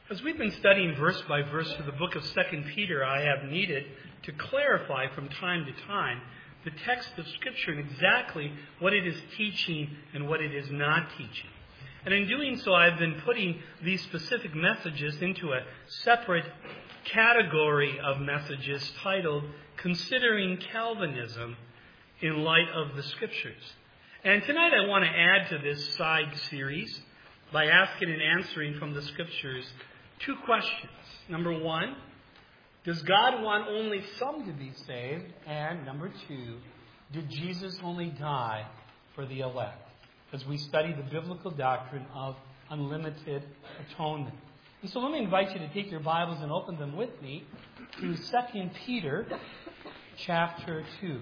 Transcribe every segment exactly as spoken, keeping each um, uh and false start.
As we've been studying verse by verse through the book of Second Peter, I have needed to clarify from time to time the text of Scripture and exactly what it is teaching and what it is not teaching. And in doing so, I've been putting these specific messages into a separate category of messages titled Considering Calvinism in Light of the Scriptures. And tonight I want to add to this side series by asking and answering from the Scriptures two questions. Number one, does God want only some to be saved? And number two, did Jesus only die for the elect? As we study the biblical doctrine of unlimited atonement. And so let me invite you to take your Bibles and open them with me to Second Peter chapter two.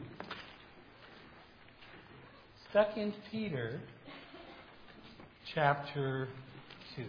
Second Peter chapter two.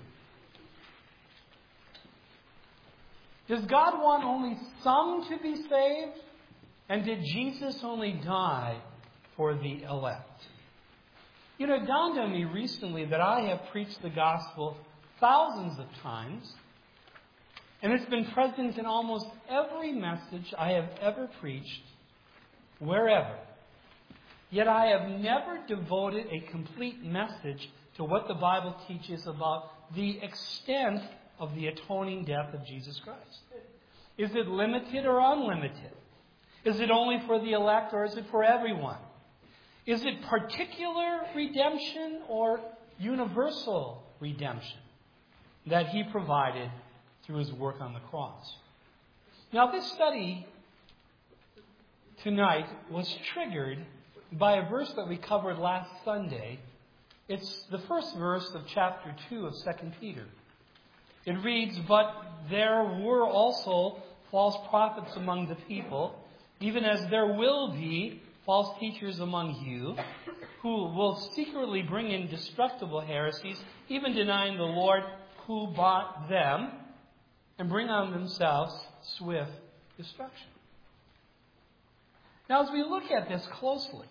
Does God want only some to be saved? And did Jesus only die for the elect? You know, it dawned on me recently that I have preached the gospel thousands of times, and it's been present in almost every message I have ever preached, wherever. Yet I have never devoted a complete message to what the Bible teaches about the extent of the atoning death of Jesus Christ. Is it limited or unlimited? Is it only for the elect or is it for everyone? Is it particular redemption or universal redemption that He provided through His work on the cross? Now, this study tonight was triggered by a verse that we covered last Sunday. It's the first verse of chapter two of Second Peter. It reads, "But there were also false prophets among the people, even as there will be false teachers among you, who will secretly bring in destructible heresies, even denying the Lord who bought them, and bring on themselves swift destruction." Now, as we look at this closely,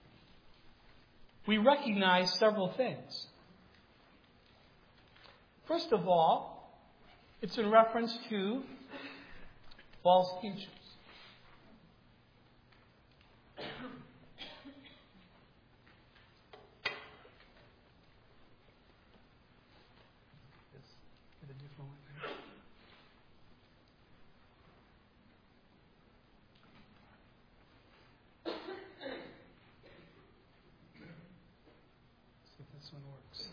we recognize several things. First of all, it's in reference to false teachers. This one works.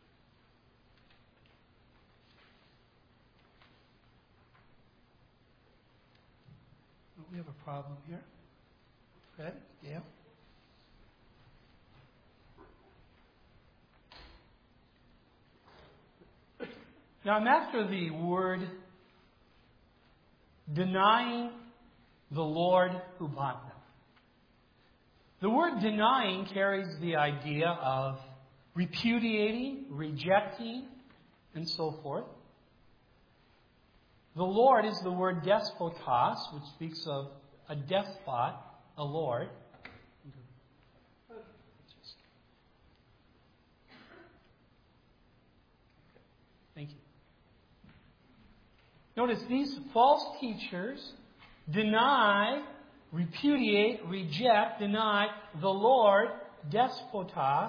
Oh, we have a problem here. Fred? Yeah. Now I'm after the word denying the Lord who bought them. The word denying carries the idea of repudiating, rejecting, and so forth. The Lord is the word despotos, which speaks of a despot, a lord. Thank you. Notice these false teachers deny, repudiate, reject, deny the Lord, despotos,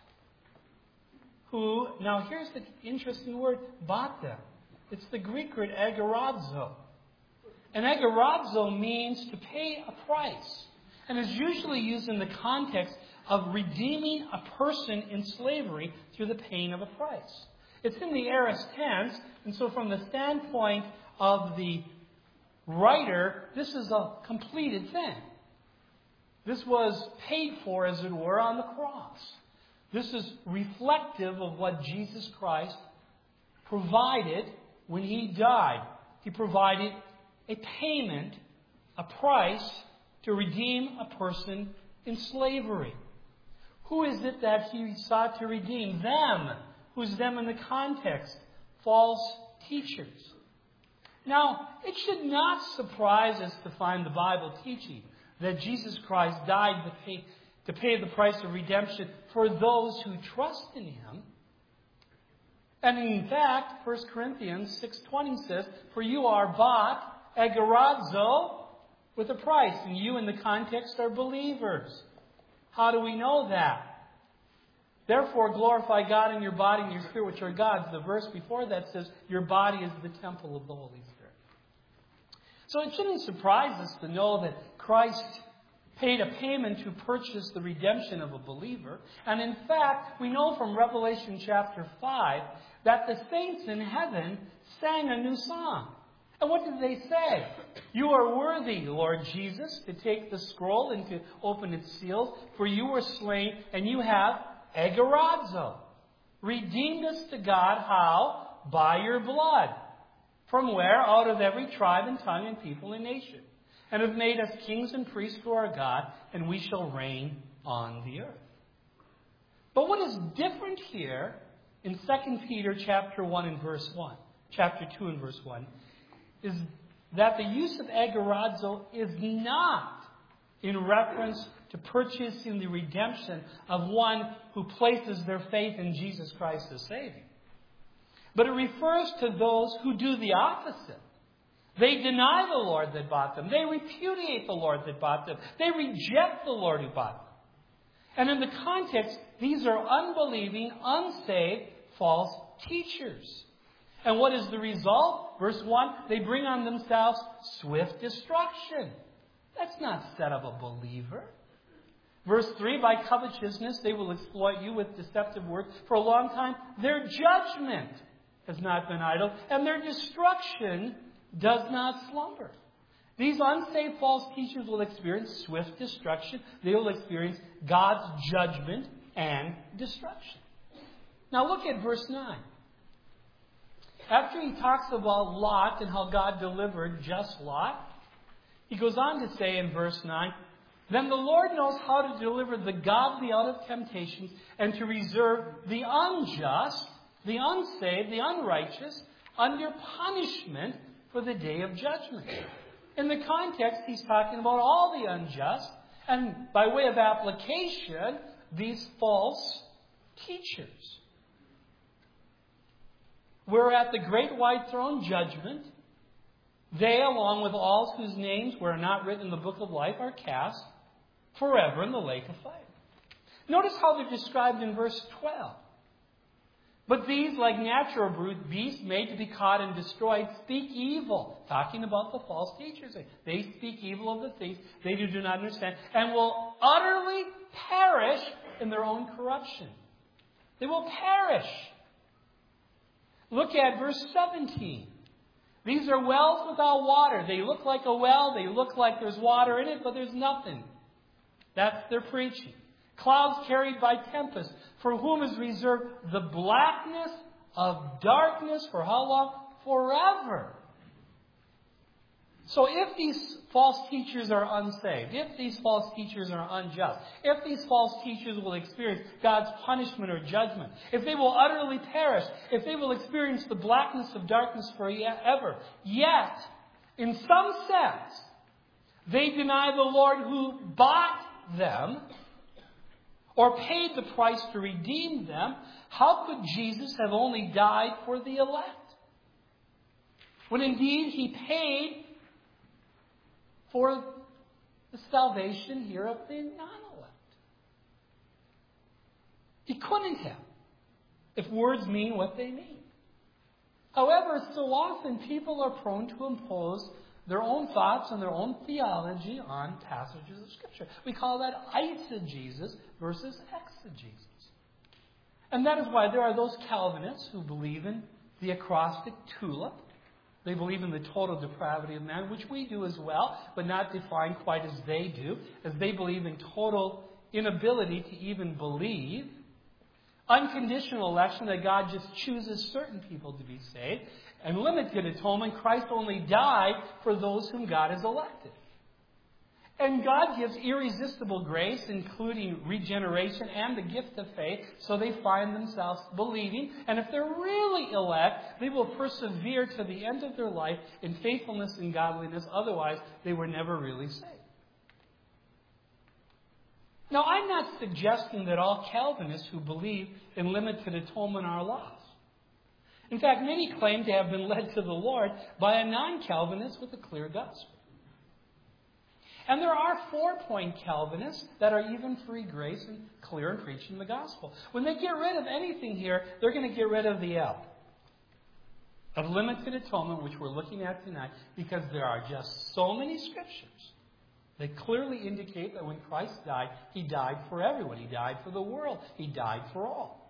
who, now here's the interesting word, bought them. It's the Greek word agorazo. And agorazo means to pay a price. And is usually used in the context of redeeming a person in slavery through the paying of a price. It's in the aorist tense, and so from the standpoint of the writer, this is a completed thing. This was paid for, as it were, on the cross. This is reflective of what Jesus Christ provided when He died. He provided a payment, a price, to redeem a person in slavery. Who is it that He sought to redeem? Them. Who's them in the context? False teachers. Now, it should not surprise us to find the Bible teaching that Jesus Christ died to pay, to pay the price of redemption for those who trust in Him. And in fact, First Corinthians six twenty says, for you are bought, agorazo, with a price. And you, in the context, are believers. How do we know that? Therefore, glorify God in your body and your spirit, which are God's. The verse before that says, your body is the temple of the Holy Spirit. So it shouldn't surprise us to know that Christ paid a payment to purchase the redemption of a believer. And in fact, we know from Revelation chapter five that the saints in heaven sang a new song. And what did they say? You are worthy, Lord Jesus, to take the scroll and to open its seals, for you were slain, and you have agorazo, redeemed us to God. How? By your blood. From where? Out of every tribe and tongue and people and nation. And have made us kings and priests to our God, and we shall reign on the earth. But what is different here in Second Peter chapter one and verse one, chapter two and verse one, is that the use of agorazo is not in reference to purchasing the redemption of one who places their faith in Jesus Christ as Savior. But it refers to those who do the opposite. They deny the Lord that bought them. They repudiate the Lord that bought them. They reject the Lord who bought them. And in the context, these are unbelieving, unsaved, false teachers. And what is the result? Verse one, they bring on themselves swift destruction. That's not said of a believer. Verse three, by covetousness they will exploit you with deceptive words. For a long time, their judgment has not been idle, and their destruction does not slumber. These unsaved false teachers will experience swift destruction. They will experience God's judgment and destruction. Now look at verse nine. After he talks about Lot and how God delivered just Lot, he goes on to say in verse nine, then the Lord knows how to deliver the godly out of temptations and to reserve the unjust, the unsaved, the unrighteous under punishment for the day of judgment. In the context, he's talking about all the unjust, and by way of application, these false teachers. We're at the great white throne judgment. They, along with all whose names were not written in the book of life, are cast forever in the lake of fire. Notice how they're described in verse twelve. But these, like natural brute beasts made to be caught and destroyed, speak evil. Talking about the false teachers. They speak evil of the things they do, do not understand, and will utterly perish in their own corruption. They will perish. Look at verse seventeen. These are wells without water. They look like a well. They look like there's water in it, but there's nothing. That's their preaching. Clouds carried by tempest, for whom is reserved the blackness of darkness for how long? Forever. So if these false teachers are unsaved, if these false teachers are unjust, if these false teachers will experience God's punishment or judgment, if they will utterly perish, if they will experience the blackness of darkness forever, yet, in some sense, they deny the Lord who bought them or paid the price to redeem them, how could Jesus have only died for the elect? When indeed he paid for the salvation here of the non-elect. He couldn't have, if words mean what they mean. However, so often people are prone to impose their own thoughts and their own theology on passages of Scripture. We call that eisegesis versus exegesis. And that is why there are those Calvinists who believe in the acrostic tulip. They believe in the total depravity of man, which we do as well, but not defined quite as they do, as they believe in total inability to even believe. Unconditional election, that God just chooses certain people to be saved. And limited atonement, Christ only died for those whom God has elected. And God gives irresistible grace, including regeneration and the gift of faith, so they find themselves believing. And if they're really elect, they will persevere to the end of their life in faithfulness and godliness. Otherwise, they were never really saved. Now, I'm not suggesting that all Calvinists who believe in limited atonement are lost. In fact, many claim to have been led to the Lord by a non-Calvinist with a clear gospel. And there are four-point Calvinists that are even free grace and clear in preaching the gospel. When they get rid of anything here, they're going to get rid of the L of limited atonement, which we're looking at tonight, because there are just so many scriptures that clearly indicate that when Christ died, He died for everyone. He died for the world. He died for all.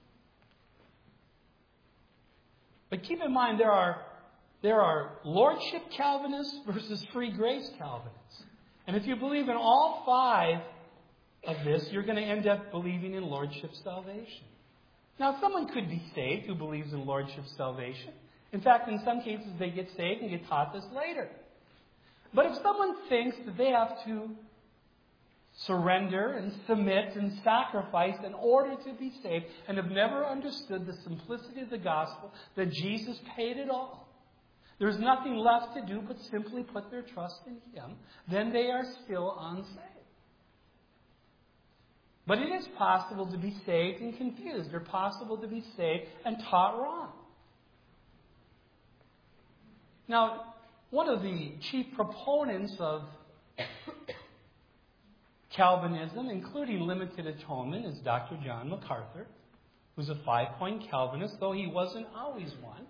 But keep in mind, there are, there are Lordship Calvinists versus free grace Calvinists. And if you believe in all five of this, you're going to end up believing in Lordship salvation. Now, someone could be saved who believes in Lordship salvation. In fact, in some cases, they get saved and get taught this later. But if someone thinks that they have to surrender and submit and sacrifice in order to be saved and have never understood the simplicity of the gospel, that Jesus paid it all, there's nothing left to do but simply put their trust in Him, then they are still unsaved. But it is possible to be saved and confused. It's possible to be saved and taught wrong. Now, one of the chief proponents of Calvinism, including limited atonement, is Doctor John MacArthur, who's a five-point Calvinist, though he wasn't always one.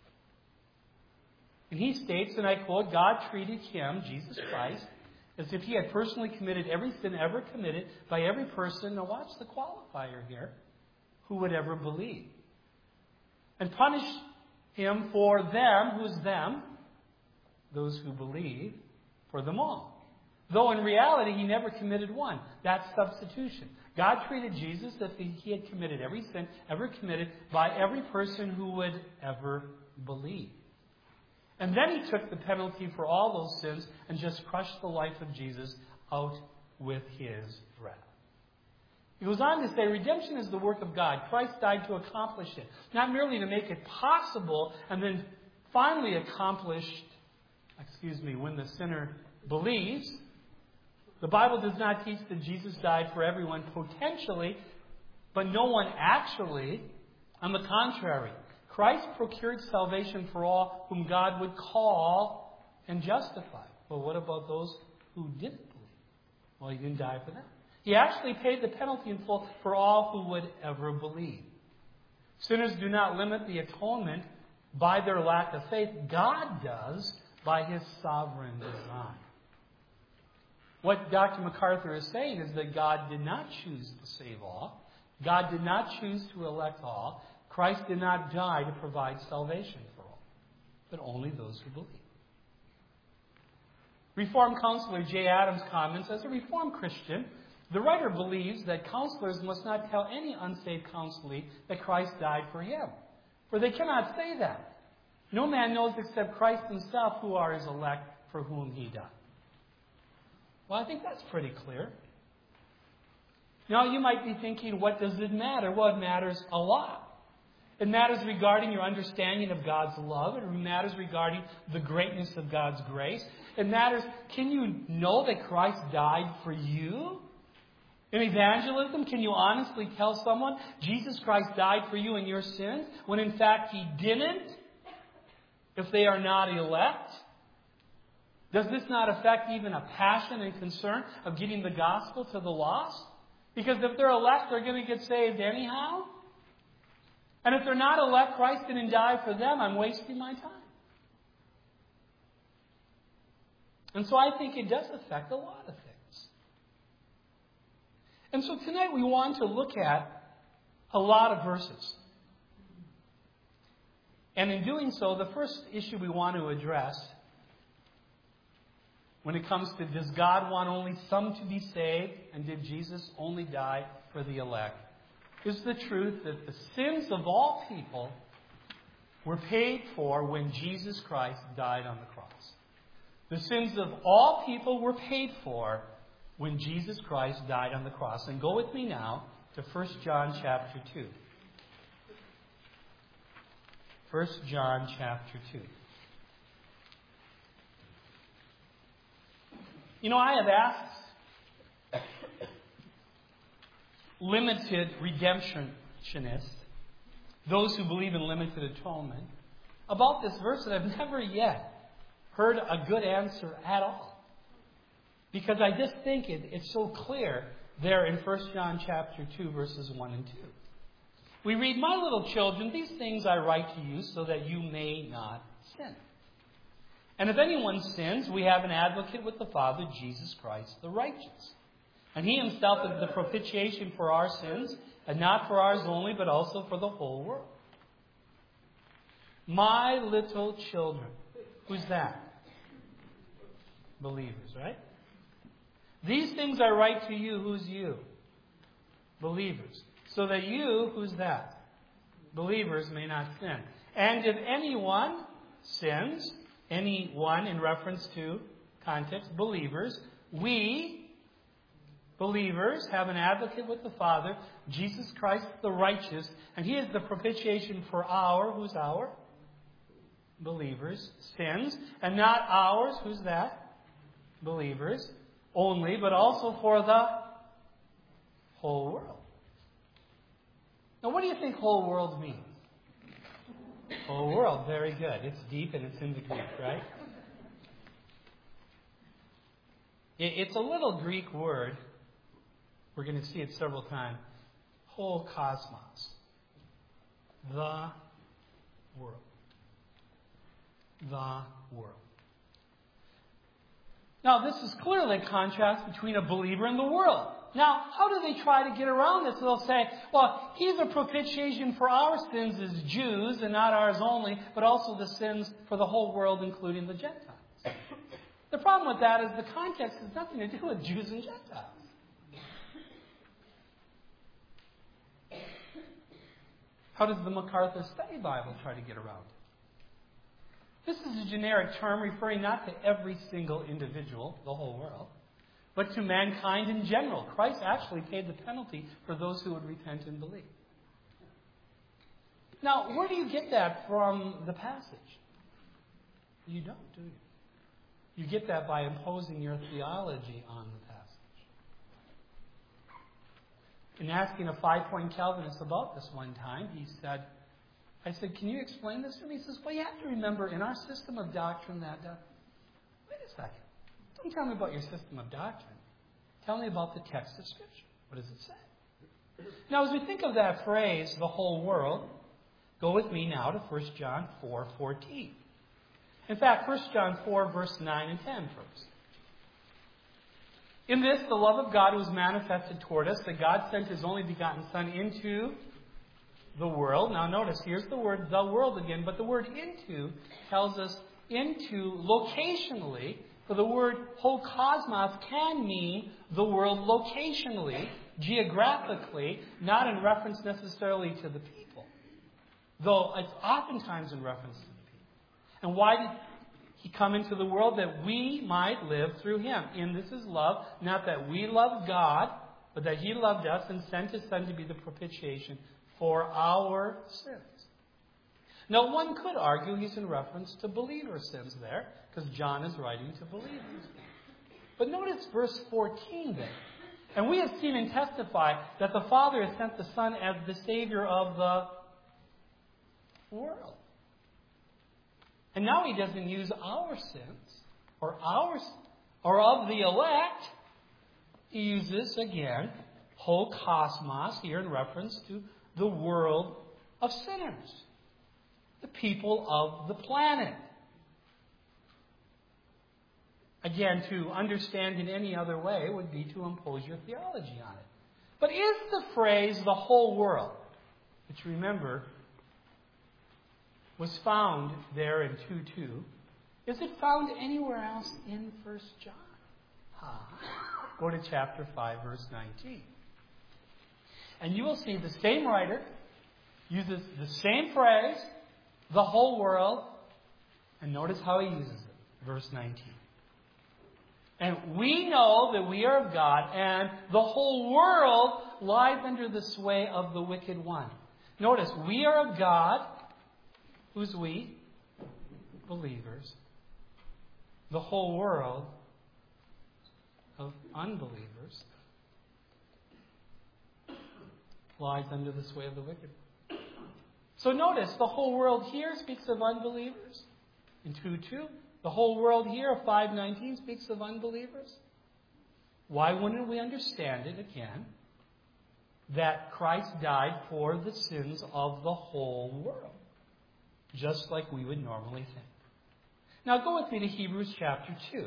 And he states, and I quote, God treated Him, Jesus Christ, as if He had personally committed every sin ever committed by every person, now watch the qualifier here, who would ever believe. And punished Him for them, who's them? Those who believe, for them all. Though in reality, He never committed one. That's substitution. God treated Jesus as if He had committed every sin ever committed by every person who would ever believe. And then He took the penalty for all those sins and just crushed the life of Jesus out with His wrath. He goes on to say, redemption is the work of God. Christ died to accomplish it. Not merely to make it possible and then finally accomplished, excuse me, when the sinner believes. The Bible does not teach that Jesus died for everyone potentially, but no one actually. On the contrary, Christ procured salvation for all whom God would call and justify. But what about those who didn't believe? Well, He didn't die for them. He actually paid the penalty in full for all who would ever believe. Sinners do not limit the atonement by their lack of faith. God does by His sovereign design. What Doctor MacArthur is saying is that God did not choose to save all. God did not choose to elect all. Christ did not die to provide salvation for all, but only those who believe. Reformed counselor J. Adams comments, as a Reformed Christian, the writer believes that counselors must not tell any unsaved counselee that Christ died for him, for they cannot say that. No man knows except Christ Himself who are His elect for whom He died. Well, I think that's pretty clear. Now, you might be thinking, what does it matter? Well, it matters a lot. It matters regarding your understanding of God's love. It matters regarding the greatness of God's grace. It matters, can you know that Christ died for you? In evangelism, can you honestly tell someone Jesus Christ died for you in your sins, when in fact He didn't, if they are not elect? Does this not affect even a passion and concern of getting the gospel to the lost? Because if they're elect, they're going to get saved anyhow. And if they're not elect, Christ didn't die for them. I'm wasting my time. And so I think it does affect a lot of things. And so tonight we want to look at a lot of verses. And in doing so, the first issue we want to address when it comes to, does God want only some to be saved, and did Jesus only die for the elect, is the truth that the sins of all people were paid for when Jesus Christ died on the cross. The sins of all people were paid for when Jesus Christ died on the cross. And go with me now to First John chapter two. First John chapter two. You know, I have asked limited redemptionists those who believe in limited atonement, about this verse that I've never yet heard a good answer at all. Because I just think it, it's so clear there in First John chapter two, verses one and two. We read, "My little children, these things I write to you so that you may not sin. And if anyone sins, we have an advocate with the Father, Jesus Christ, the righteous. And he himself is the propitiation for our sins, and not for ours only, but also for the whole world." My little children. Who's that? Believers, right? "These things I write to you." Who's you? Believers. "So that you," who's that? Believers, "may not sin. And if anyone sins," anyone in reference to context, believers, "we, believers, have an advocate with the Father, Jesus Christ the righteous, and he is the propitiation for our," who's our? Believers, "sins, and not ours," who's that? Believers, "only, but also for the whole world." Now, what do you think whole world means? Whole world, very good. It's deep and it's in the Greek, right? It's a little Greek word. We're going to see it several times. Whole cosmos. The world. The world. Now, this is clearly a contrast between a believer and the world. Now, how do they try to get around this? They'll say, well, he's a propitiation for our sins as Jews, and not ours only, but also the sins for the whole world, including the Gentiles. The problem with that is the context has nothing to do with Jews and Gentiles. How does the MacArthur Study Bible try to get around it? This is a generic term referring not to every single individual, the whole world, but to mankind in general. Christ actually paid the penalty for those who would repent and believe. Now, where do you get that from the passage? You don't, do you? You get that by imposing your theology on the passage. In asking a five-point Calvinist about this one time, he said, I said, "Can you explain this to me?" He says, "Well, you have to remember, in our system of doctrine that..." Uh, wait a second. Don't tell me about your system of doctrine. Tell me about the text of Scripture. What does it say? Now, as we think of that phrase, the whole world, go with me now to First John four fourteen. In fact, First John four, verse nine and ten first. "In this, the love of God was manifested toward us, that God sent His only begotten Son into the world." Now notice, here's the word "the world" again, but the word "into" tells us into locationally, for the word whole cosmos can mean the world locationally, geographically, not in reference necessarily to the people, though it's oftentimes in reference to the people. And why did He come into the world? That we might live through Him. In this is love, not that we loved God, but that He loved us and sent His Son to be the propitiation for our sins. Now, one could argue He's in reference to believer sins there, because John is writing to believers. But notice verse fourteen there. "And we have seen and testify that the Father has sent the Son as the Savior of the world." And now He doesn't use our sins, or ours, or of the elect. He uses, again, whole cosmos here in reference to the world of sinners, the people of the planet. Again, to understand in any other way would be to impose your theology on it. But is the phrase "the whole world," which, remember, was found there in two two, is it found anywhere else in First John? Ah, go to chapter five, verse nineteen. And you will see the same writer uses the same phrase, "the whole world," and notice how he uses it. Verse nineteen. "And we know that we are of God, and the whole world lies under the sway of the wicked one." Notice, we are of God. Who's we? Believers. The whole world of unbelievers lies under the sway of the wicked. So notice, the whole world here speaks of unbelievers. In two two, the whole world here of five nineteen speaks of unbelievers. Why wouldn't we understand it again? That Christ died for the sins of the whole world. Just like we would normally think. Now go with me to Hebrews chapter two.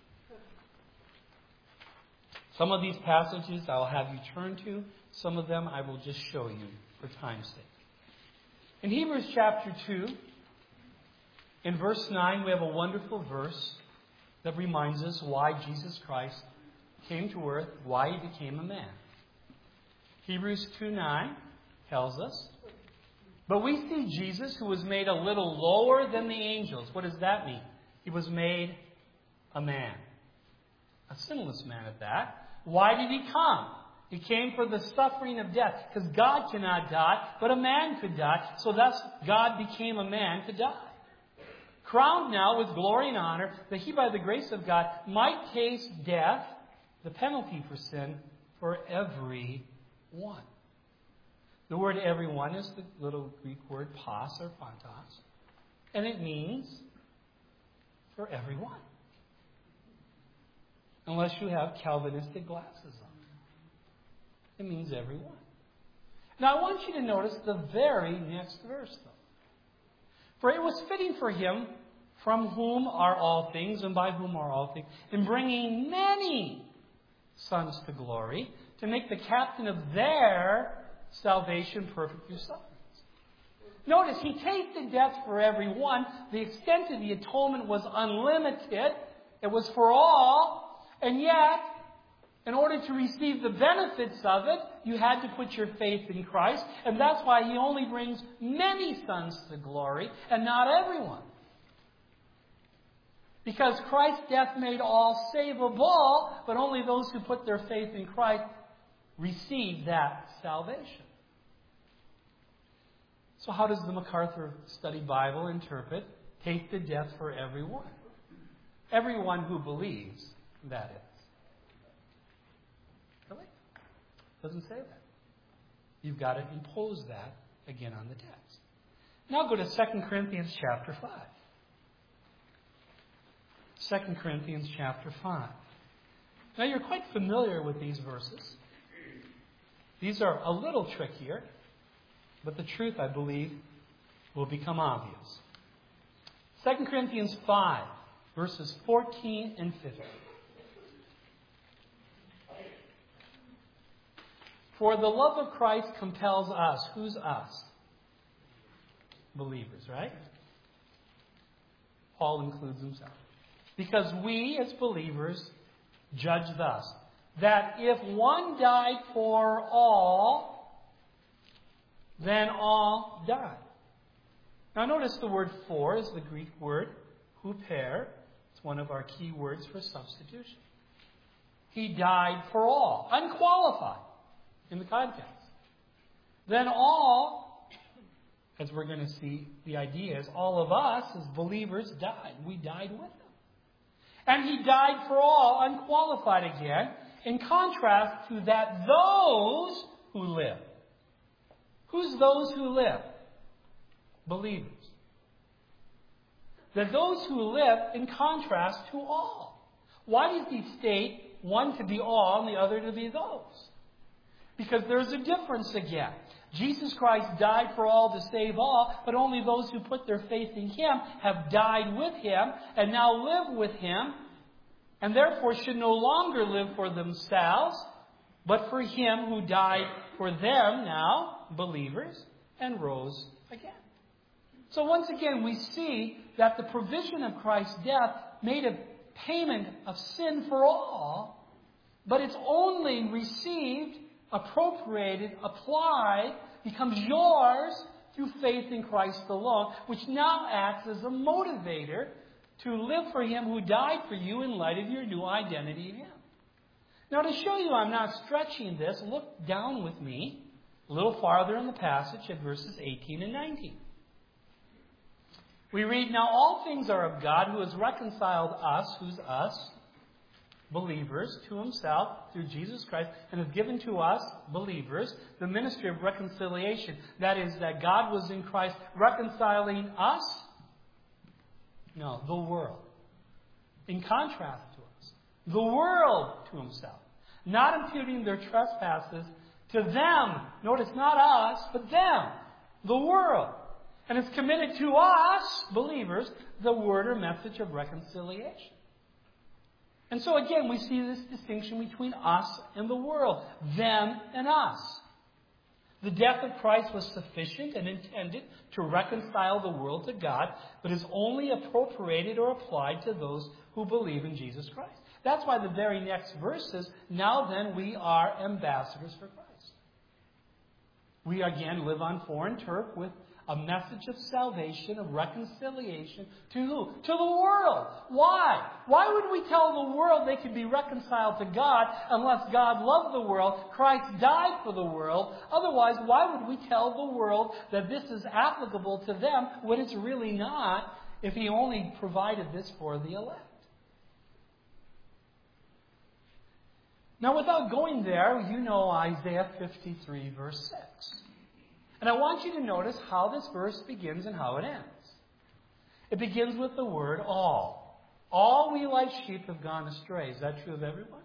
Some of these passages I'll have you turn to. Some of them I will just show you for time's sake. In Hebrews chapter two, in verse nine, we have a wonderful verse that reminds us why Jesus Christ came to earth, why He became a man. Hebrews two nine tells us, "But we see Jesus, who was made a little lower than the angels." What does that mean? He was made a man. A sinless man at that. Why did He come? He came for the suffering of death. Because God cannot die, but a man could die. So thus God became a man to die. Crowned now with glory and honor, that He by the grace of God might taste death, the penalty for sin, for every one. The word everyone is the little Greek word pas or pantos. And it means for everyone. Unless you have Calvinistic glasses on. It means everyone. Now I want you to notice the very next verse though. For it was fitting for Him, from whom are all things and by whom are all things, in bringing many sons to glory, to make the captain of their salvation perfect through sufferings. Notice, He tasted death for everyone. The extent of the atonement was unlimited. It was for all. And yet, in order to receive the benefits of it, you had to put your faith in Christ. And that's why He only brings many sons to glory and not everyone. Because Christ's death made all savable, but only those who put their faith in Christ receive that salvation. So how does the MacArthur Study Bible interpret tasted death for everyone? Everyone who believes, that is. Really? Doesn't say that. You've got to impose that again on the text. Now go to Second Corinthians chapter five. Second Corinthians chapter five. Now you're quite familiar with these verses. These are a little trickier, but the truth, I believe, will become obvious. Second Corinthians five, verses fourteen and fifteen. For the love of Christ compels us. Who's us? Believers, right? Paul includes himself. Because we, as believers, judge thus, that if one died for all, then all died. Now notice the word for is the Greek word huper. It's one of our key words for substitution. He died for all, unqualified in the context. Then all, as we're going to see, the idea is all of us as believers died. We died with Him. And He died for all, unqualified again, in contrast to that those who live. Who's those who live? Believers. That those who live in contrast to all. Why does He state one to be all and the other to be those? Because there's a difference again. Jesus Christ died for all to save all, but only those who put their faith in Him have died with Him and now live with Him, and therefore should no longer live for themselves, but for Him who died for them now, believers, and rose again. So once again, we see that the provision of Christ's death made a payment of sin for all, but it's only received, appropriated, applied, becomes yours through faith in Christ alone, which now acts as a motivator to live for Him who died for you in light of your new identity in Him. Now to show you I'm not stretching this, look down with me a little farther in the passage at verses eighteen and nineteen. We read, now all things are of God who has reconciled us, who's us, believers to himself through Jesus Christ and has given to us, believers, the ministry of reconciliation. That is, that God was in Christ reconciling us? No, the world. In contrast to us. The world to himself. Not imputing their trespasses to them. Notice, not us, but them. The world. And it's committed to us, believers, the word or message of reconciliation. And so again, we see this distinction between us and the world. Them and us. The death of Christ was sufficient and intended to reconcile the world to God, but is only appropriated or applied to those who believe in Jesus Christ. That's why the very next verse says, now then we are ambassadors for Christ. We again live on foreign turf with a message of salvation, of reconciliation to who? To the world. Why? Why would we tell the world they could be reconciled to God unless God loved the world? Christ died for the world. Otherwise, why would we tell the world that this is applicable to them when it's really not, if He only provided this for the elect? Now, without going there, you know Isaiah fifty-three, verse six. And I want you to notice how this verse begins and how it ends. It begins with the word all. All we like sheep have gone astray. Is that true of everyone?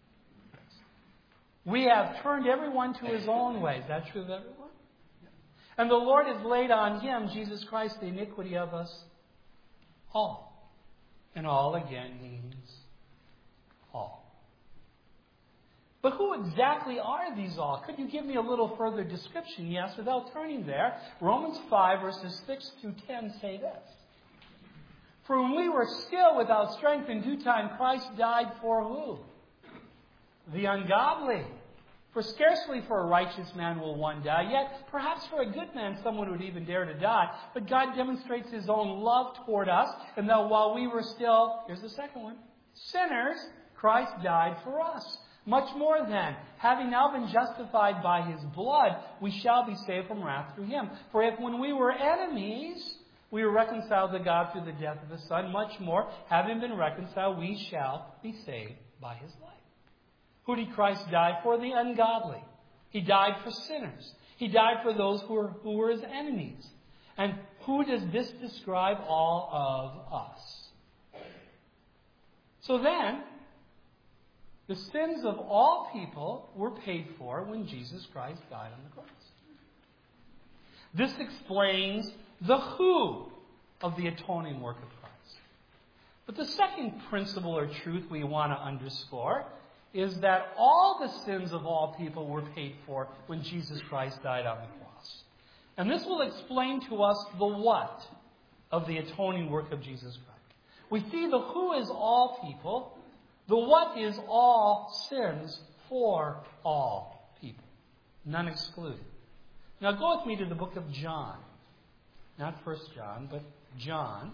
We have turned everyone to his own way. Is that true of everyone? And the Lord has laid on him, Jesus Christ, the iniquity of us all. And all again means all. But who exactly are these all? Could you give me a little further description? Yes, without turning there. Romans five, verses six through ten say this. For when we were still without strength, in due time Christ died for who? The ungodly. For scarcely for a righteous man will one die, yet perhaps for a good man someone would even dare to die. But God demonstrates His own love toward us, and that while we were still, here's the second one, sinners, Christ died for us. Much more then, having now been justified by His blood, we shall be saved from wrath through Him. For if when we were enemies, we were reconciled to God through the death of His Son, much more, having been reconciled, we shall be saved by His life. Who did Christ die for? The ungodly. He died for sinners. He died for those who were, who were His enemies. And who does this describe? All of us. So then, the sins of all people were paid for when Jesus Christ died on the cross. This explains the who of the atoning work of Christ. But the second principle or truth we want to underscore is that all the sins of all people were paid for when Jesus Christ died on the cross. And this will explain to us the what of the atoning work of Jesus Christ. We see the who is all people. The what is all sins for all people. None excluded. Now go with me to the book of John. Not First John, but John.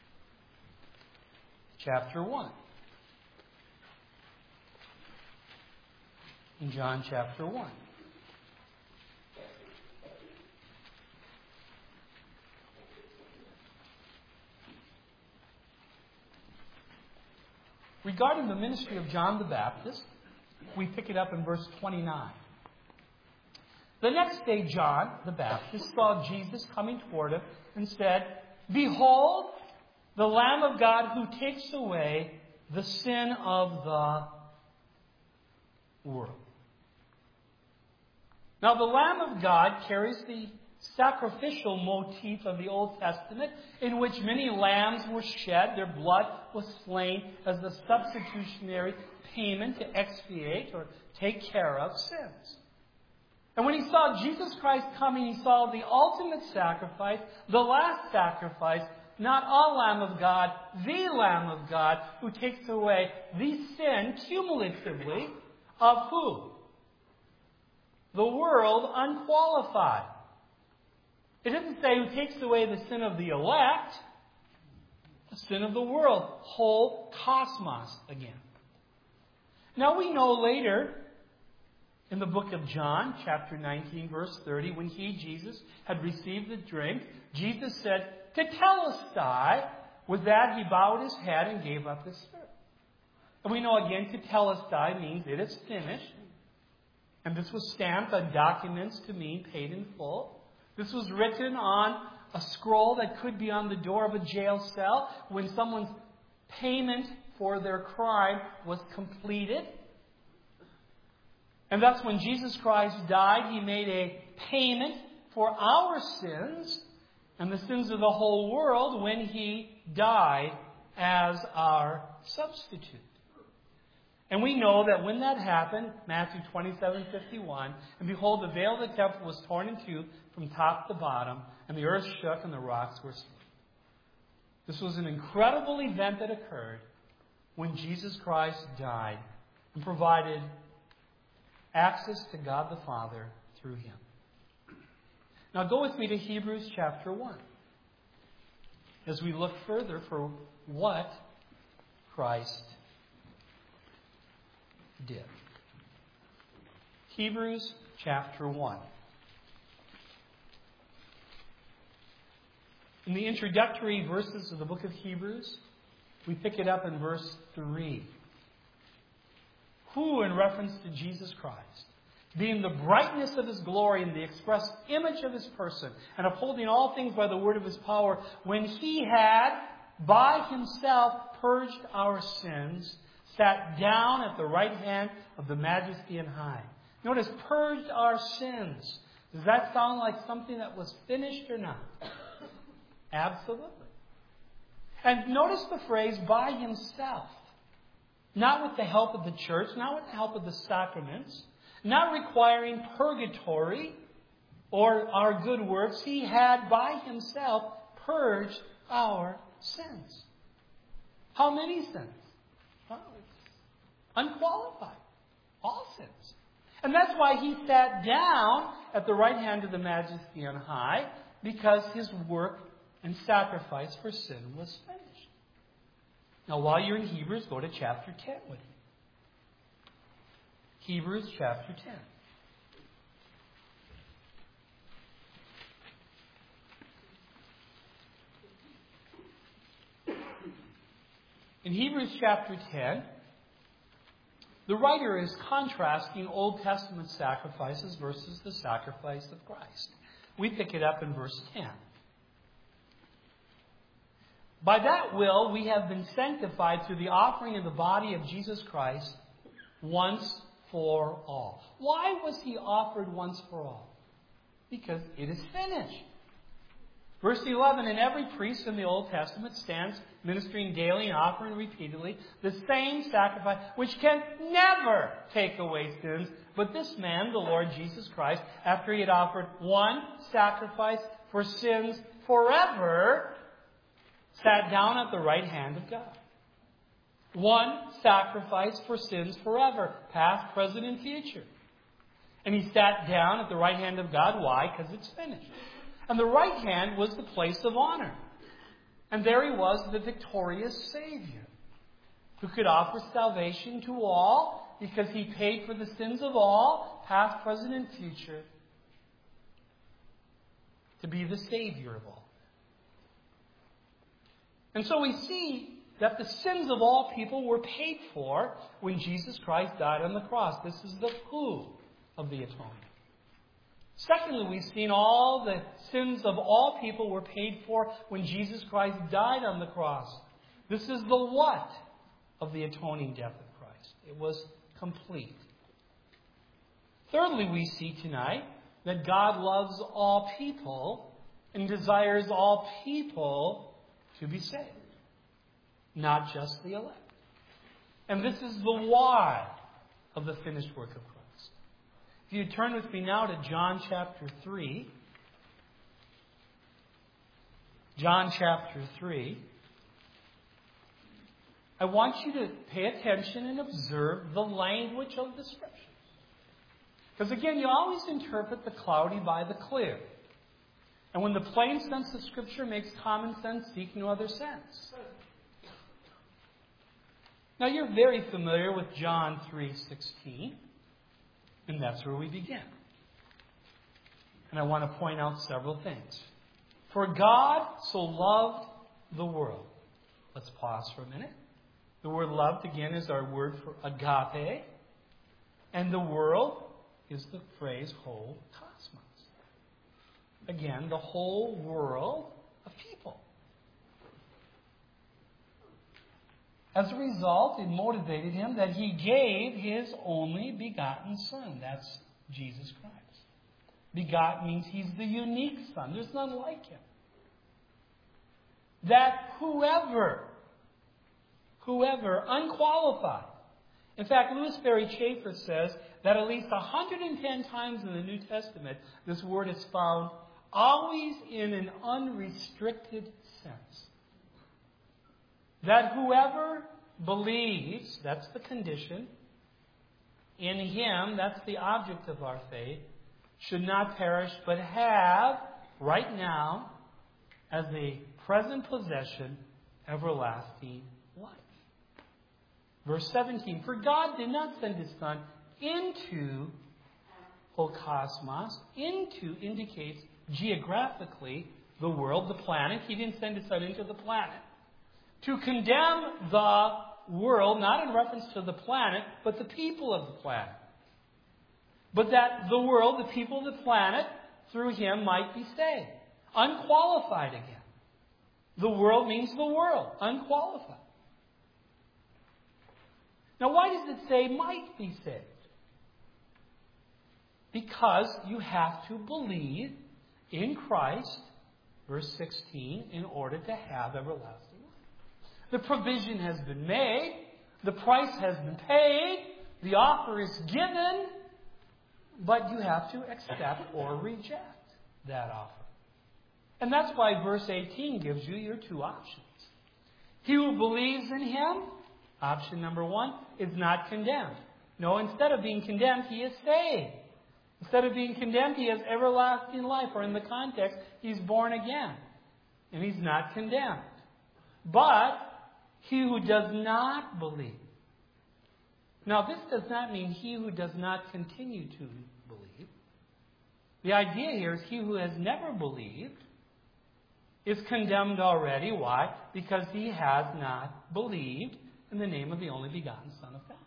Chapter one. In John chapter one. Regarding the ministry of John the Baptist, we pick it up in verse twenty-nine. The next day, John the Baptist saw Jesus coming toward him and said, Behold, the Lamb of God who takes away the sin of the world. Now, the Lamb of God carries the sacrificial motif of the Old Testament, in which many lambs were shed, their blood was slain as the substitutionary payment to expiate or take care of sins. And when he saw Jesus Christ coming, he saw the ultimate sacrifice, the last sacrifice, not a Lamb of God, the Lamb of God, who takes away the sin cumulatively of who? The world unqualified. It doesn't say who takes away the sin of the elect, the sin of the world, whole cosmos again. Now we know later in the book of John, chapter nineteen, verse thirty, when he, Jesus, had received the drink, Jesus said, Tetelestai. With that he bowed his head and gave up his spirit. And we know again, tetelestai means it is finished. And this was stamped on documents to mean paid in full. This was written on a scroll that could be on the door of a jail cell when someone's payment for their crime was completed. And thus when Jesus Christ died, He made a payment for our sins and the sins of the whole world when He died as our substitute. And we know that when that happened, Matthew twenty-seven fifty-one, and behold, the veil of the temple was torn in two from top to bottom, and the earth shook and the rocks were split. This was an incredible event that occurred when Jesus Christ died and provided access to God the Father through Him. Now go with me to Hebrews chapter one as we look further for what Christ did. Hebrews chapter one. In the introductory verses of the book of Hebrews, we pick it up in verse three. Who, in reference to Jesus Christ, being the brightness of His glory and the express image of His person, and upholding all things by the word of His power, when He had by Himself purged our sins, sat down at the right hand of the Majesty on high. Notice, purged our sins. Does that sound like something that was finished or not? Absolutely. And notice the phrase, by Himself. Not with the help of the church, not with the help of the sacraments, not requiring purgatory or our good works. He had by Himself purged our sins. How many sins? Well, it's unqualified. All sins. And that's why He sat down at the right hand of the Majesty on high, because His work and sacrifice for sin was finished. Now, while you're in Hebrews, go to chapter ten with me. Hebrews chapter ten. In Hebrews chapter ten, the writer is contrasting Old Testament sacrifices versus the sacrifice of Christ. We pick it up in verse ten. By that will, we have been sanctified through the offering of the body of Jesus Christ once for all. Why was He offered once for all? Because it is finished. Verse eleven, and every priest in the Old Testament stands ministering daily and offering repeatedly the same sacrifice, which can never take away sins. But this man, the Lord Jesus Christ, after He had offered one sacrifice for sins forever, sat down at the right hand of God. One sacrifice for sins forever, past, present, and future. And He sat down at the right hand of God. Why? Because it's finished. And the right hand was the place of honor. And there He was, the victorious Savior, who could offer salvation to all, because He paid for the sins of all, past, present, and future, to be the Savior of all. And so we see that the sins of all people were paid for when Jesus Christ died on the cross. This is the who of the atonement. Secondly, we've seen all the sins of all people were paid for when Jesus Christ died on the cross. This is the what of the atoning death of Christ. It was complete. Thirdly, we see tonight that God loves all people and desires all people to be saved, not just the elect. And this is the why of the finished work of Christ. If you turn with me now to John chapter three. John chapter three. I want you to pay attention and observe the language of the Scriptures. Because again, you always interpret the cloudy by the clear. And when the plain sense of Scripture makes common sense, seek no other sense. Now, you're very familiar with John three sixteen, and that's where we begin. And I want to point out several things. For God so loved the world. Let's pause for a minute. The word loved, again, is our word for agape. And the world is the phrase whole cosmos. Again, the whole world of people. As a result, it motivated him that he gave his only begotten Son. That's Jesus Christ. Begotten means he's the unique Son. There's none like him. That whoever, whoever, unqualified. In fact, Louis Ferry Chafer says that at least one hundred ten times in the New Testament, this word is found always in an unrestricted sense. That whoever believes, that's the condition, in Him, that's the object of our faith, should not perish, but have, right now, as a present possession, everlasting life. Verse seventeen, for God did not send His Son into whole cosmos. Into indicates geographically the world, the planet. He didn't send His Son into the planet to condemn the world, not in reference to the planet, but the people of the planet. But that the world, the people of the planet, through Him might be saved. Unqualified again. The world means the world. Unqualified. Now, why does it say might be saved? Because you have to believe in Christ, verse sixteen, in order to have everlasting life. The provision has been made. The price has been paid. The offer is given. But you have to accept or reject that offer. And that's why verse eighteen gives you your two options. He who believes in Him, option number one, is not condemned. No, instead of being condemned, he is saved. Instead of being condemned, he has everlasting life. Or in the context, he's born again. And he's not condemned. But he who does not believe. Now, this does not mean he who does not continue to believe. The idea here is he who has never believed is condemned already. Why? Because he has not believed in the name of the only begotten Son of God.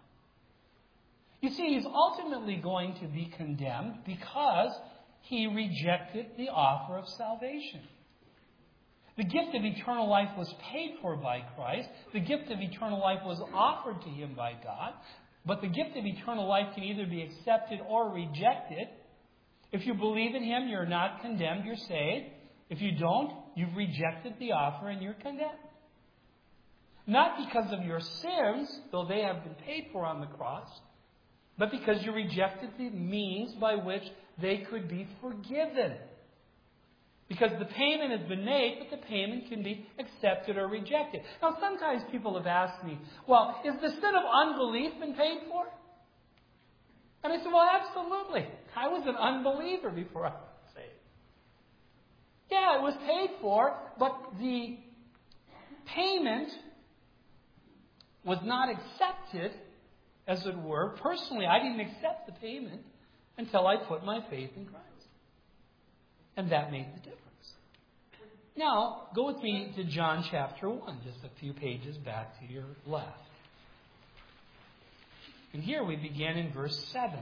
You see, he's ultimately going to be condemned because he rejected the offer of salvation. The gift of eternal life was paid for by Christ. The gift of eternal life was offered to him by God. But the gift of eternal life can either be accepted or rejected. If you believe in Him, you're not condemned, you're saved. If you don't, you've rejected the offer and you're condemned. Not because of your sins, though they have been paid for on the cross, but because you rejected the means by which they could be forgiven. Because the payment has been made, but the payment can be accepted or rejected. Now, sometimes people have asked me, well, is the sin of unbelief been paid for? And I said, well, absolutely. I was an unbeliever before I was saved. Yeah, it was paid for, but the payment was not accepted, as it were. Personally, I didn't accept the payment until I put my faith in Christ. And that made the difference. Now, go with me to John chapter one, just a few pages back to your left. And here we begin in verse seven.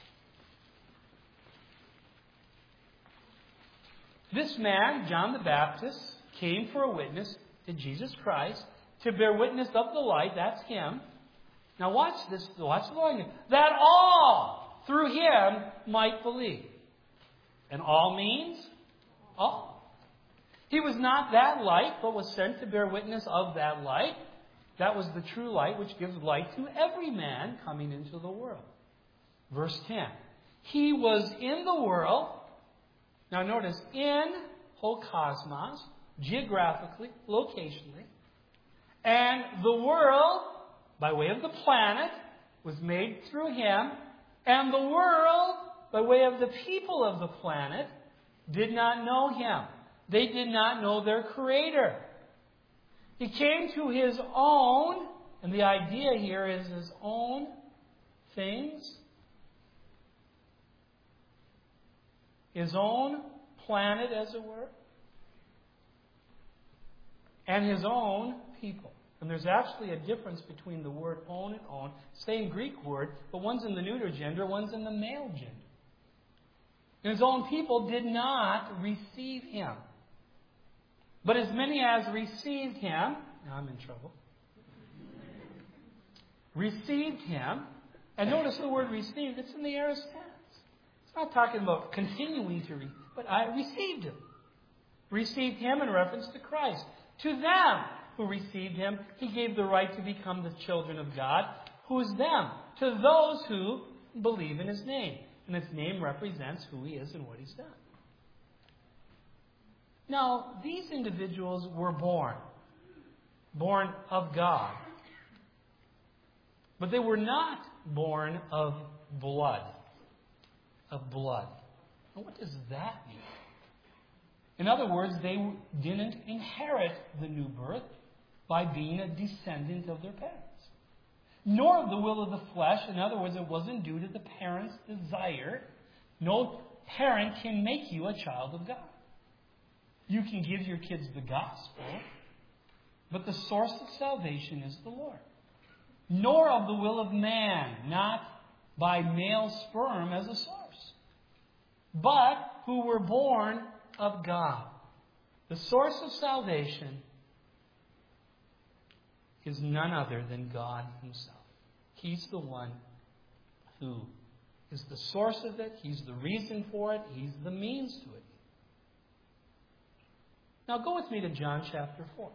This man, John the Baptist, came for a witness to Jesus Christ, to bear witness of the light, that's Him. Now watch this, watch the line. That all through Him might believe. And all means all. He was not that light, but was sent to bear witness of that light. That was the true light which gives light to every man coming into the world. Verse ten. He was in the world. Now notice, in whole cosmos, geographically, locationally. And the world, by way of the planet, was made through Him. And the world, by way of the people of the planet, did not know Him. They did not know their Creator. He came to His own, and the idea here is His own things, His own planet, as it were, and His own people. And there's actually a difference between the word own and own. Same Greek word, but one's in the neuter gender, one's in the male gender. And his own people did not receive him. But as many as received him, now I'm in trouble, received him, and notice the word received, it's in the aorist tense. It's not talking about continuing to read, but I received him. Received him in reference to Christ. To them who received him, he gave the right to become the children of God. Who is them? To those who believe in his name. And his name represents who he is and what he's done. Now, these individuals were born. Born of God. But they were not born of blood. Of blood. Now, what does that mean? In other words, they didn't inherit the new birth by being a descendant of their parents. Nor of the will of the flesh. In other words, it wasn't due to the parent's desire. No parent can make you a child of God. You can give your kids the gospel, but the source of salvation is the Lord. Nor of the will of man, not by male sperm as a source, but who were born of God. The source of salvation is none other than God himself. He's the one who is the source of it. He's the reason for it. He's the means to it. Now go with me to John chapter four.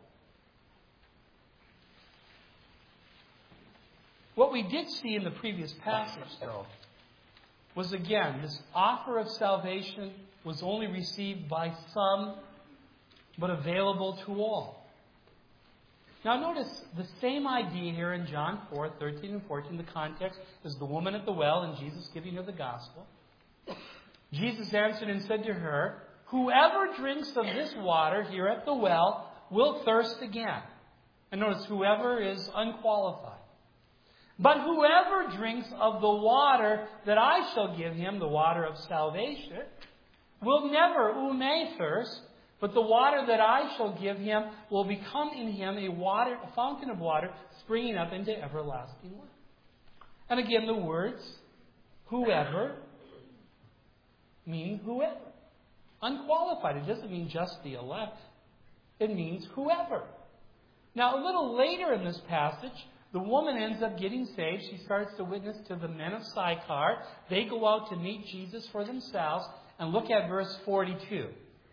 What we did see in the previous passage, though, was again, this offer of salvation was only received by some, but available to all. Now notice the same idea here in John four, thirteen and fourteen. The context is the woman at the well and Jesus giving her the gospel. Jesus answered and said to her, "Whoever drinks of this water here at the well will thirst again." And notice, whoever is unqualified. "But whoever drinks of the water that I shall give him, the water of salvation, will never, who may thirst, but the water that I shall give him will become in him a water, a fountain of water springing up into everlasting life." And again, the words, whoever, mean whoever. Unqualified. It doesn't mean just the elect. It means whoever. Now, a little later in this passage, the woman ends up getting saved. She starts to witness to the men of Sychar. They go out to meet Jesus for themselves. And look at verse forty-two.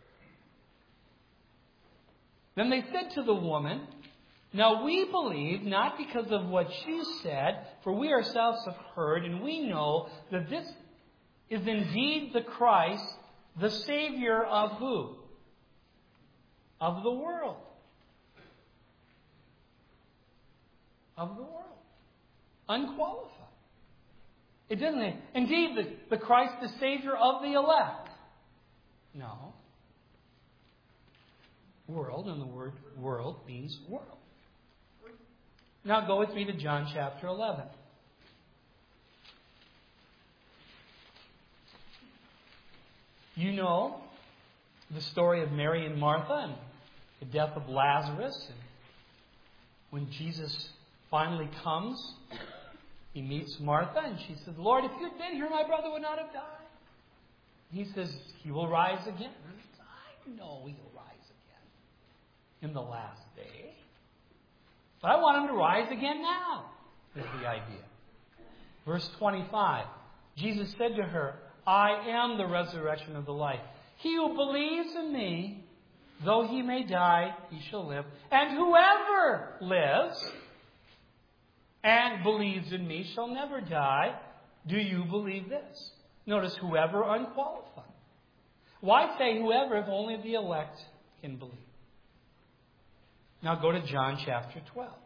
Then they said to the woman, "Now we believe, not because of what you said, for we ourselves have heard, and we know that this is indeed the Christ, the Savior of who? Of the world." Of the world. Unqualified. It doesn't mean, indeed, the, the Christ, the Savior of the elect. No. World, and the word world means world. Now go with me to John chapter eleven. You know the story of Mary and Martha and the death of Lazarus. And when Jesus finally comes, he meets Martha and she says, "Lord, if you'd been here, my brother would not have died." He says, "He will rise again." I know he will rise again in the last day. But I want him to rise again now, is the idea. Verse twenty-five, Jesus said to her, "I am the resurrection of the life. He who believes in me, though he may die, he shall live. And whoever lives and believes in me shall never die. Do you believe this?" Notice, whoever, unqualified. Why say whoever if only the elect can believe? Now go to John chapter twelve.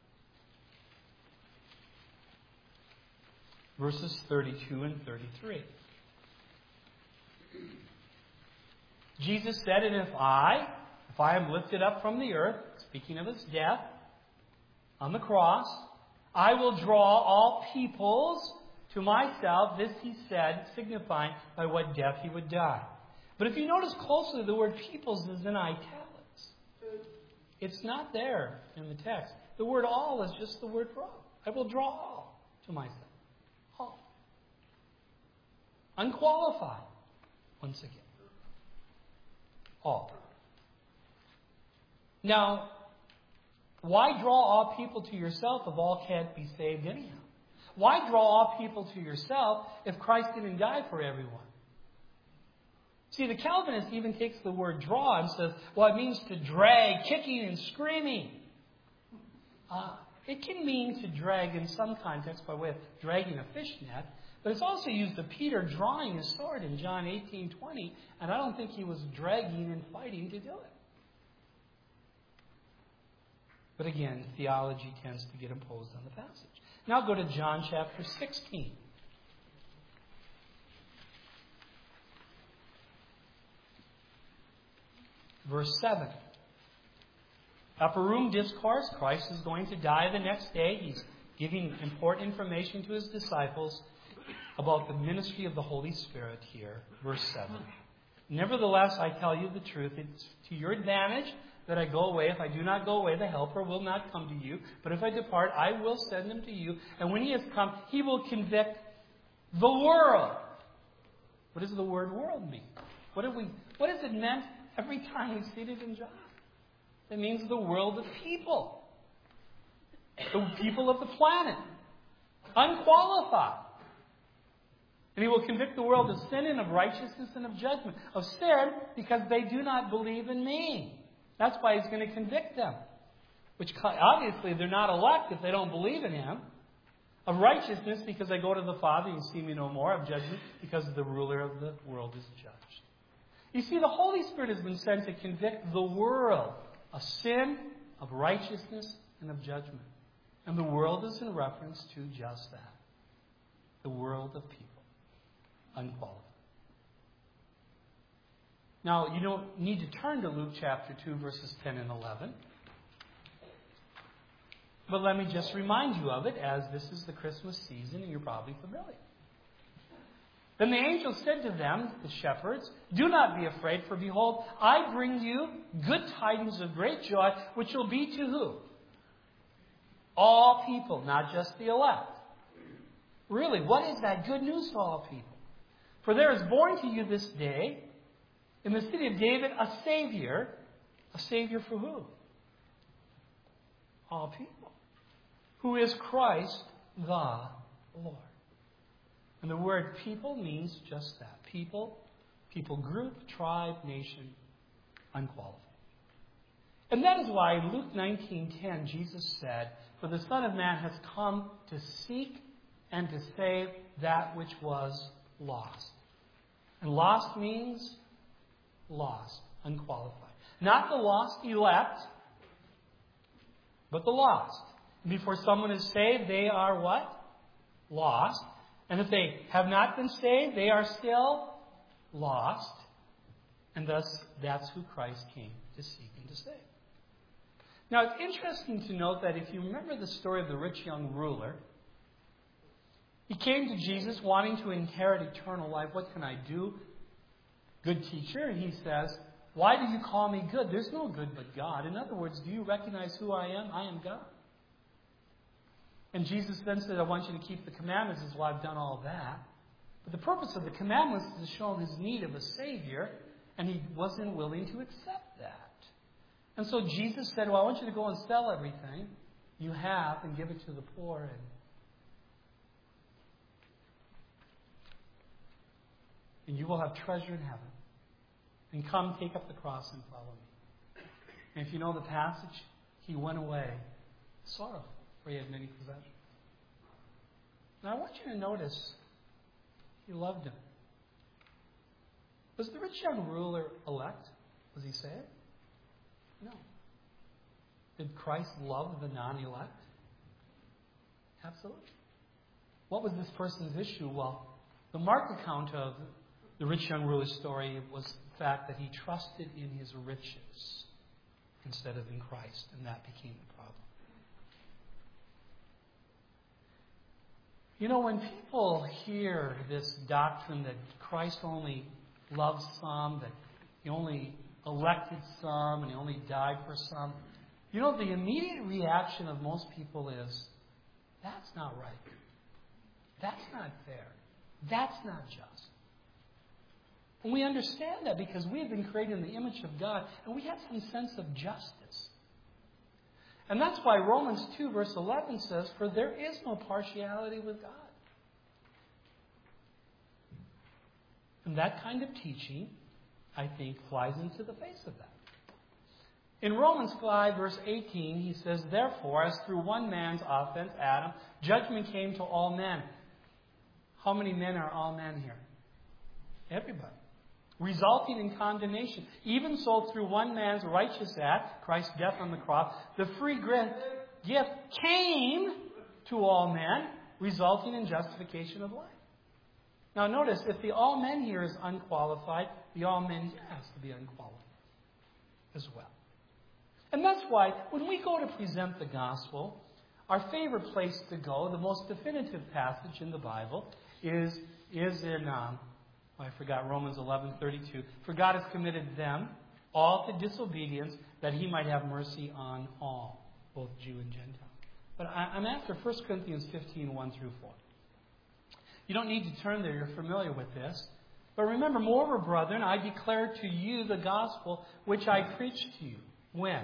Verses thirty-two and thirty-three. Jesus said, "And if I, if I am lifted up from the earth," speaking of his death on the cross, "I will draw all peoples to myself." This he said, signifying by what death he would die. But if you notice closely, the word peoples is in italics. It's not there in the text. The word all is just the word for all. I will draw all to myself. All. Unqualified. Once again. All. Now, why draw all people to yourself if all can't be saved anyhow? Why draw all people to yourself if Christ didn't die for everyone? See, the Calvinist even takes the word draw and says, well, it means to drag, kicking and screaming. Uh, it can mean to drag in some context by way of dragging a fish net, but it's also used of Peter drawing his sword in John eighteen twenty, and I don't think he was dragging and fighting to do it. But again, theology tends to get imposed on the passage. Now go to John chapter sixteen. Verse seven. Upper room discourse. Christ is going to die the next day. He's giving important information to his disciples about the ministry of the Holy Spirit here. Verse seven. Nevertheless, I tell you the truth. It's to your advantage that I go away. If I do not go away, the Helper will not come to you. But if I depart, I will send him to you. And when he has come, he will convict the world. What does the word world mean? What have we? What has it meant every time we see it in John? It means the world of people. The people of the planet. Unqualified. And he will convict the world of sin and of righteousness and of judgment. Of sin, because they do not believe in me. That's why he's going to convict them. Which obviously they're not elect if they don't believe in him. Of righteousness, because I go to the Father, you see me no more. Of judgment, because the ruler of the world is judged. You see, the Holy Spirit has been sent to convict the world of sin, of righteousness, and of judgment. And the world is in reference to just that. The world of people. Unqualified. Now, you don't need to turn to Luke chapter two, verses ten and eleven. But let me just remind you of it, as this is the Christmas season and you're probably familiar. Then the angel said to them, the shepherds, do not be afraid, for behold, I bring you good tidings of great joy, which will be to who? All people, not just the elect. Really, what is that good news to all people? For there is born to you this day, in the city of David, a Savior. A Savior for who? All people. Who is Christ the Lord. And the word people means just that. People, people group, tribe, nation, unqualified. And that is why in Luke nineteen ten, Jesus said, for the Son of Man has come to seek and to save that which was lost. And lost means lost, unqualified. Not the lost elect, but the lost. And before someone is saved, they are what? Lost. And if they have not been saved, they are still lost. And thus, that's who Christ came to seek and to save. Now, it's interesting to note that if you remember the story of the rich young ruler, he came to Jesus wanting to inherit eternal life. What can I do? Good teacher. And he says, why do you call me good? There's no good but God. In other words, do you recognize who I am? I am God. And Jesus then said, I want you to keep the commandments. This is why I've done all that. But the purpose of the commandments is to show him his need of a Savior, and he wasn't willing to accept that. And so Jesus said, well, I want you to go and sell everything you have and give it to the poor. And, and you will have treasure in heaven. And come, take up the cross and follow me. And if you know the passage, he went away sorrowful, for he had many possessions. Now I want you to notice, he loved him. Was the rich young ruler elect? Was he saved? No. Did Christ love the non-elect? Absolutely. What was this person's issue? Well, the Mark account of the rich young ruler's story was the fact that he trusted in his riches instead of in Christ, and that became the problem. You know, when people hear this doctrine that Christ only loves some, that he only elected some, and he only died for some, You know, the immediate reaction of most people is, that's not right. That's not fair. That's not just. And we understand that because we have been created in the image of God, and we have some sense of justice. And that's why Romans two, verse eleven says, for there is no partiality with God. And that kind of teaching, I think, flies into the face of that. In Romans five, verse eighteen, he says, therefore, as through one man's offense, Adam, judgment came to all men. How many men are all men here? Everybody. Resulting in condemnation. Even so, through one man's righteous act, Christ's death on the cross, the free gift came to all men, resulting in justification of life. Now notice, if the all men here is unqualified, the all men here has to be unqualified as well. And that's why when we go to present the gospel, our favorite place to go, the most definitive passage in the Bible, is, is in, um, I forgot, Romans eleven thirty-two. For God has committed them all to disobedience, that he might have mercy on all, both Jew and Gentile. But I, I'm after First Corinthians fifteen, one through four. You don't need to turn there, you're familiar with this. But remember, moreover, brethren, I declare to you the gospel which I preached to you. When?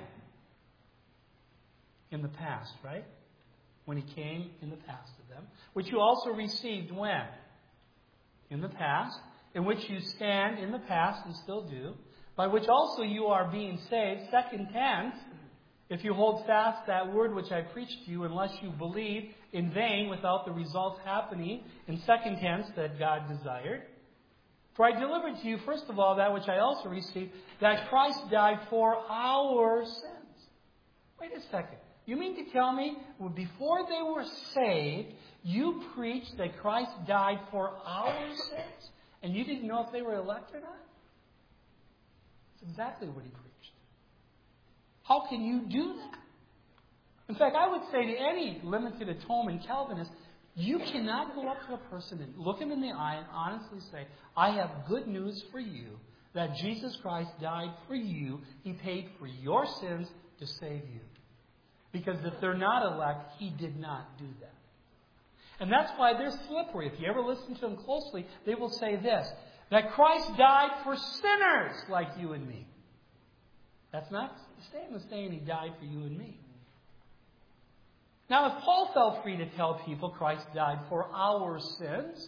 In the past, right? When he came in the past to them. Which you also received when? In the past. In which you stand in the past and still do. By which also you are being saved. Second tense. If you hold fast that word which I preached to you, unless you believe in vain without the results happening. In second tense, that God desired. For I delivered to you, first of all, that which I also received, that Christ died for our sins. Wait a second. You mean to tell me, well, before they were saved, you preached that Christ died for our sins? And you didn't know if they were elect or not? That's exactly what he preached. How can you do that? In fact, I would say to any limited atonement Calvinist, you cannot go up to a person and look him in the eye and honestly say, I have good news for you, that Jesus Christ died for you. He paid for your sins to save you. Because if they're not elect, he did not do that. And that's why they're slippery. If you ever listen to them closely, they will say this, that Christ died for sinners like you and me. That's not the same as saying he died for you and me. Now, if Paul felt free to tell people Christ died for our sins,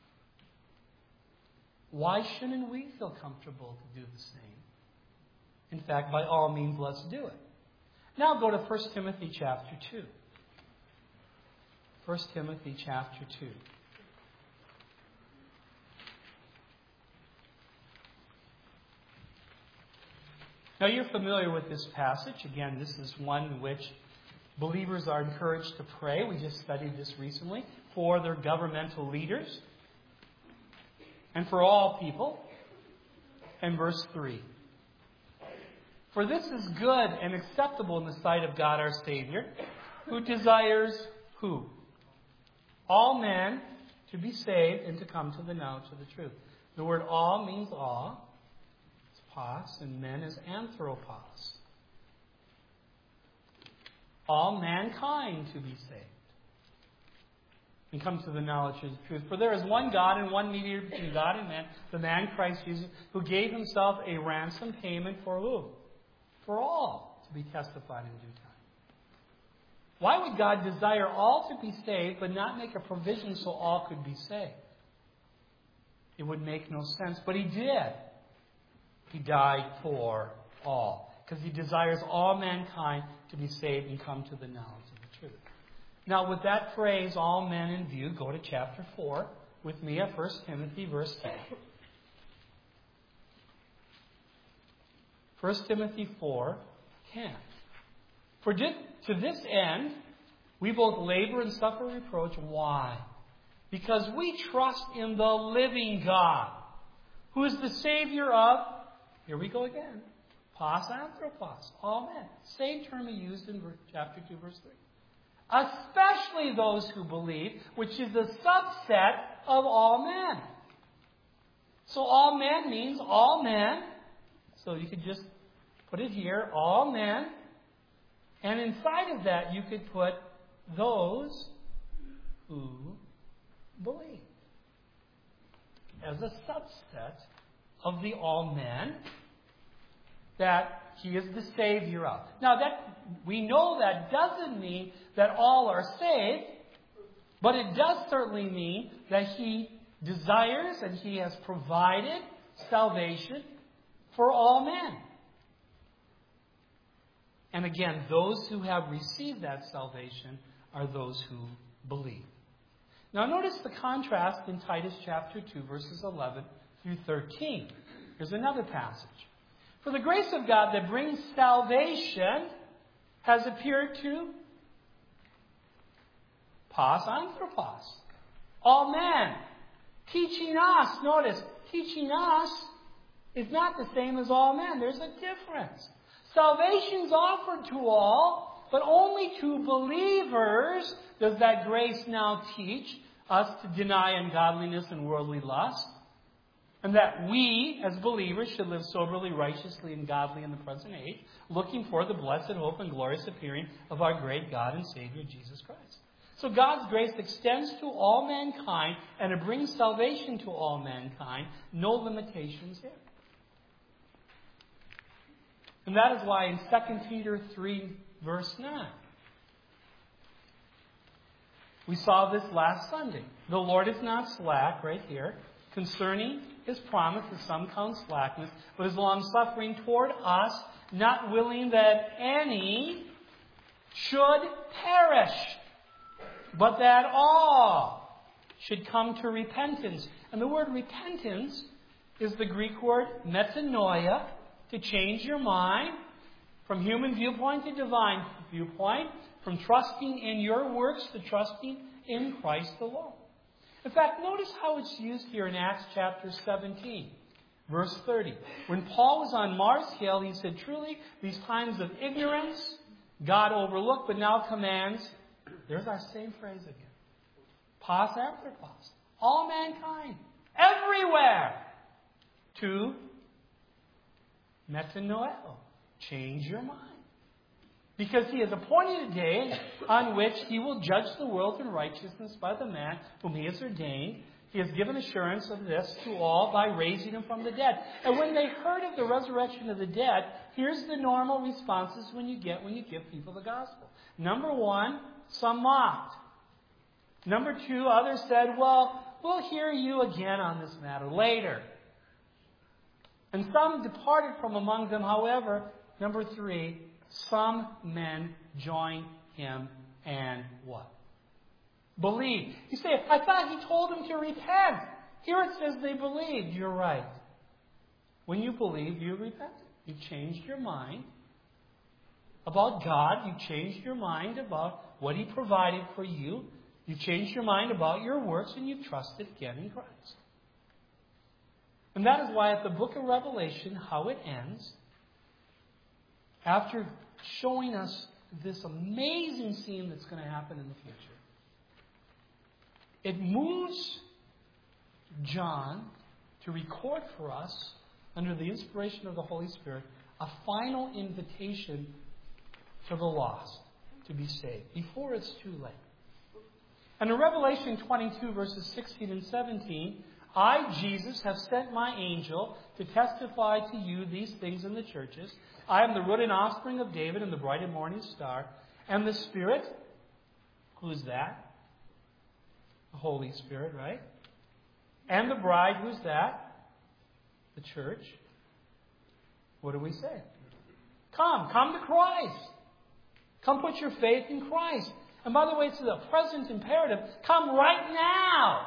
why shouldn't we feel comfortable to do the same? In fact, by all means, let's do it. Now go to First Timothy chapter two. First Timothy chapter two. Now you're familiar with this passage. Again, this is one in which believers are encouraged to pray. We just studied this recently. For their governmental leaders. And for all people. And verse three. For this is good and acceptable in the sight of God our Savior, who desires who? All men to be saved and to come to the knowledge of the truth. The word all means all. It's pos, and men is anthropos. All mankind to be saved and come to the knowledge of the truth. For there is one God and one mediator between God and man, the man Christ Jesus, who gave himself a ransom payment for who? For all to be testified in due time. Why would God desire all to be saved but not make a provision so all could be saved? It would make no sense. But he did. He died for all. Because he desires all mankind to be saved and come to the knowledge of the truth. Now, with that phrase, all men in view, go to chapter four with me at First Timothy, verse ten. First Timothy four, ten. For to this end, we both labor and suffer reproach. Why? Because we trust in the living God, who is the Savior of, here we go again, pos anthropos, all men. Same term he used in chapter two, verse three. Especially those who believe, which is a subset of all men. So all men means all men. So you could just put it here, all men And inside of that, you could put those who believe as a subset of the all men that He is the Savior of. Now, that we know that doesn't mean that all are saved, but it does certainly mean that He desires and He has provided salvation for all men. And again, those who have received that salvation are those who believe. Now notice the contrast in Titus chapter two, verses eleven through thirteen. Here's another passage. For the grace of God that brings salvation has appeared to Pas Anthropos, all men, teaching us. Notice, teaching us is not the same as all men. There's a difference. Salvation is offered to all, but only to believers does that grace now teach us to deny ungodliness and worldly lust, and that we, as believers, should live soberly, righteously, and godly in the present age, looking for the blessed hope and glorious appearing of our great God and Savior, Jesus Christ. So God's grace extends to all mankind, and it brings salvation to all mankind. No limitations here. And that is why in Second Peter three, verse nine, we saw this last Sunday. The Lord is not slack, right here, concerning His promise, as some count slackness, but is long-suffering toward us, not willing that any should perish, but that all should come to repentance. And the word repentance is the Greek word metanoia, to change your mind from human viewpoint to divine viewpoint, from trusting in your works to trusting in Christ alone. In fact, notice how it's used here in Acts chapter seventeen, verse thirty. When Paul was on Mars Hill, he said, truly, these times of ignorance God overlooked, but now commands, there's our same phrase again, Pas Anthropos, all mankind, everywhere, to metanoeo, change your mind. Because He has appointed a day on which He will judge the world in righteousness by the man whom He has ordained. He has given assurance of this to all by raising Him from the dead. And when they heard of the resurrection of the dead, here's the normal responses when you get when you give people the gospel. Number one, some mocked. Number two, others said, well, we'll hear you again on this matter later. And some departed from among them, however, number three, some men joined Him and what? Believed. You say, I thought He told them to repent. Here it says they believed. You're right. When you believe, you repent. You changed your mind about God. You changed your mind about what He provided for you. You changed your mind about your works, and you trusted again in Christ. And that is why at the book of Revelation, how it ends, after showing us this amazing scene that's going to happen in the future, it moves John to record for us, under the inspiration of the Holy Spirit, a final invitation for the lost to be saved before it's too late. And in Revelation twenty-two, verses sixteen and seventeen, I, Jesus, have sent my angel to testify to you these things in the churches. I am the root and offspring of David and the bright and morning star. And the Spirit, who's that? The Holy Spirit, right? And the bride, who's that? The church. What do we say? Come, come to Christ. Come put your faith in Christ. And by the way, it's a present imperative. Come right now.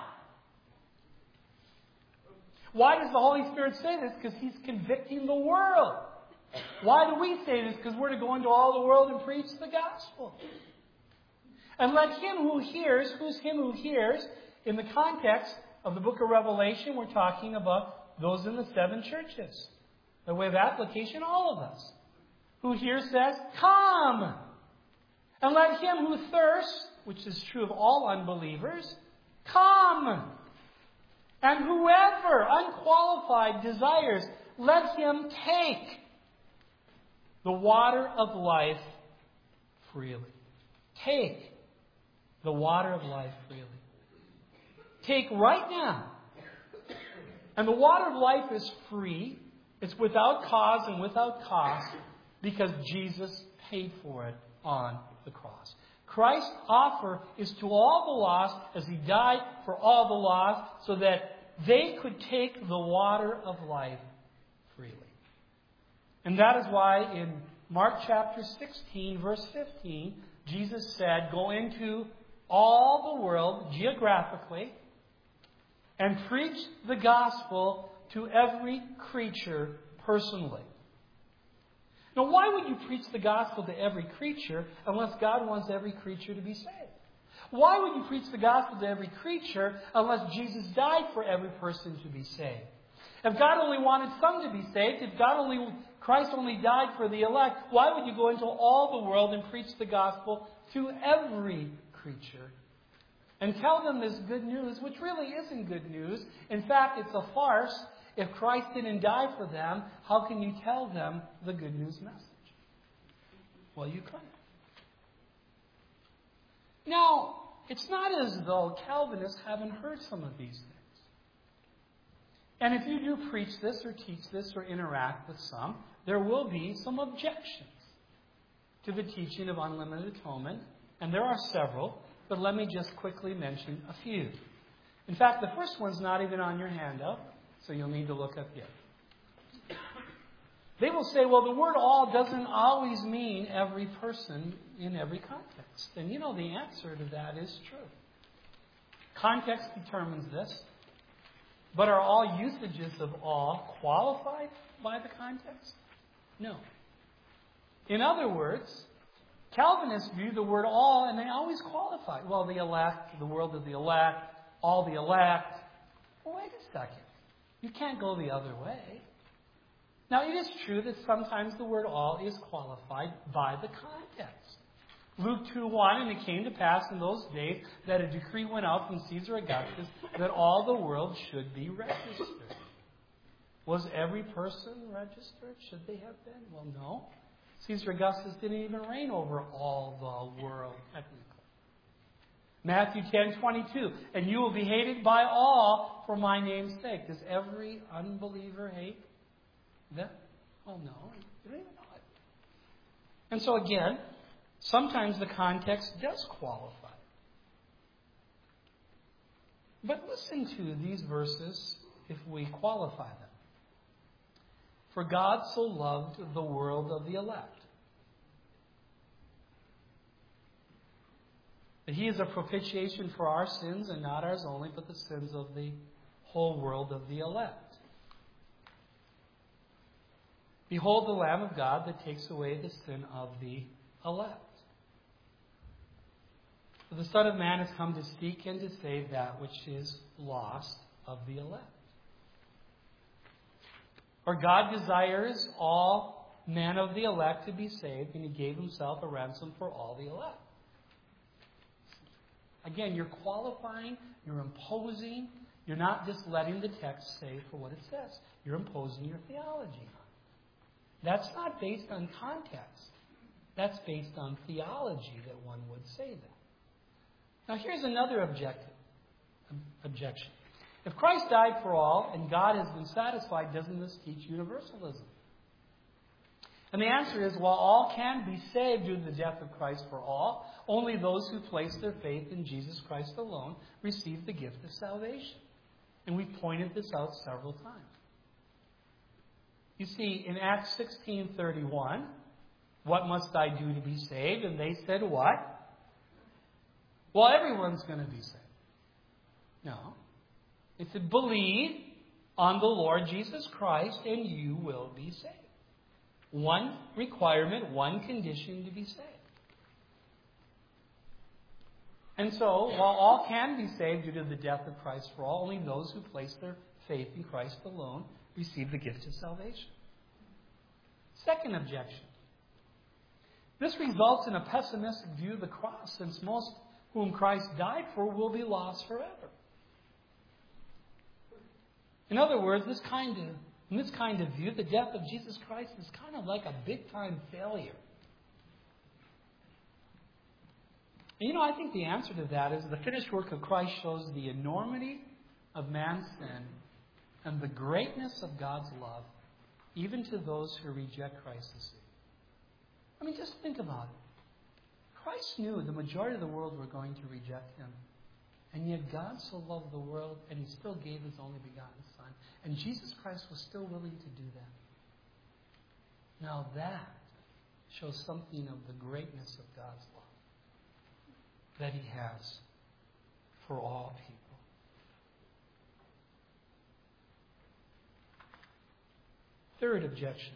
Why does the Holy Spirit say this? Because He's convicting the world. Why do we say this? Because we're to go into all the world and preach the gospel. And let him who hears, who's him who hears? In the context of the book of Revelation, we're talking about those in the seven churches. By way of application, all of us. Who hears says, come! And let him who thirsts, which is true of all unbelievers, come! And whoever unqualified desires, let him take the water of life freely. Take the water of life freely. Take right now. And the water of life is free. It's without cause and without cost because Jesus paid for it on the cross. Christ's offer is to all the lost as He died for all the lost so that they could take the water of life freely. And that is why in Mark chapter sixteen, verse fifteen, Jesus said, go into all the world geographically and preach the gospel to every creature personally. Now, why would you preach the gospel to every creature unless God wants every creature to be saved? Why would you preach the gospel to every creature unless Jesus died for every person to be saved? If God only wanted some to be saved, if God only, Christ only died for the elect, why would you go into all the world and preach the gospel to every creature? And tell them this good news, which really isn't good news. In fact, it's a farce. If Christ didn't die for them, how can you tell them the good news message? Well, you couldn't. Now, it's not as though Calvinists haven't heard some of these things. And if you do preach this or teach this or interact with some, there will be some objections to the teaching of unlimited atonement. And there are several, but let me just quickly mention a few. In fact, the first one's not even on your handout, so you'll need to look up here. They will say, well, the word all doesn't always mean every person in every context. And you know the answer to that is true. Context determines this. But are all usages of all qualified by the context? No. In other words, Calvinists view the word all and they always qualify. Well, the elect, the world of the elect, all the elect. Well, wait a second. You can't go the other way. Now, it is true that sometimes the word all is qualified by the context. Luke two one, and it came to pass in those days that a decree went out from Caesar Augustus that all the world should be registered. Was every person registered? Should they have been? Well, no. Caesar Augustus didn't even reign over all the world, technically. Matthew ten twenty-two, and you will be hated by all for my name's sake. Does every unbeliever hate them? Well, no. You don't even know it. And so again, sometimes the context does qualify. But listen to these verses if we qualify them. For God so loved the world of the elect, that He is a propitiation for our sins, and not ours only, but the sins of the whole world of the elect. Behold the Lamb of God that takes away the sin of the elect. For the Son of Man has come to seek and to save that which is lost of the elect. For God desires all men of the elect to be saved, and He gave Himself a ransom for all the elect. Again, you're qualifying, you're imposing, you're not just letting the text say for what it says. You're imposing your theology on it. That's not based on context. That's based on theology that one would say that. Now here's another objective, objection. If Christ died for all and God has been satisfied, doesn't this teach universalism? And the answer is, while all can be saved due to the death of Christ for all, only those who place their faith in Jesus Christ alone receive the gift of salvation. And we've pointed this out several times. You see, in Acts sixteen thirty-one, what must I do to be saved? And they said what? Well, everyone's going to be saved. No. They said, believe on the Lord Jesus Christ and you will be saved. One requirement, one condition to be saved. And so, while all can be saved due to the death of Christ for all, only those who place their faith in Christ alone receive the gift of salvation. Second objection. This results in a pessimistic view of the cross, since most whom Christ died for will be lost forever. In other words, this kind of, in this kind of view, the death of Jesus Christ is kind of like a big-time failure. And you know, I think the answer to that is the finished work of Christ shows the enormity of man's sin and the greatness of God's love, even to those who reject Christ as Savior. I mean, just think about it. Christ knew the majority of the world were going to reject Him. And yet God so loved the world, and He still gave His only begotten Son. And Jesus Christ was still willing to do that. Now that shows something of the greatness of God's love that He has for all people. Third objection.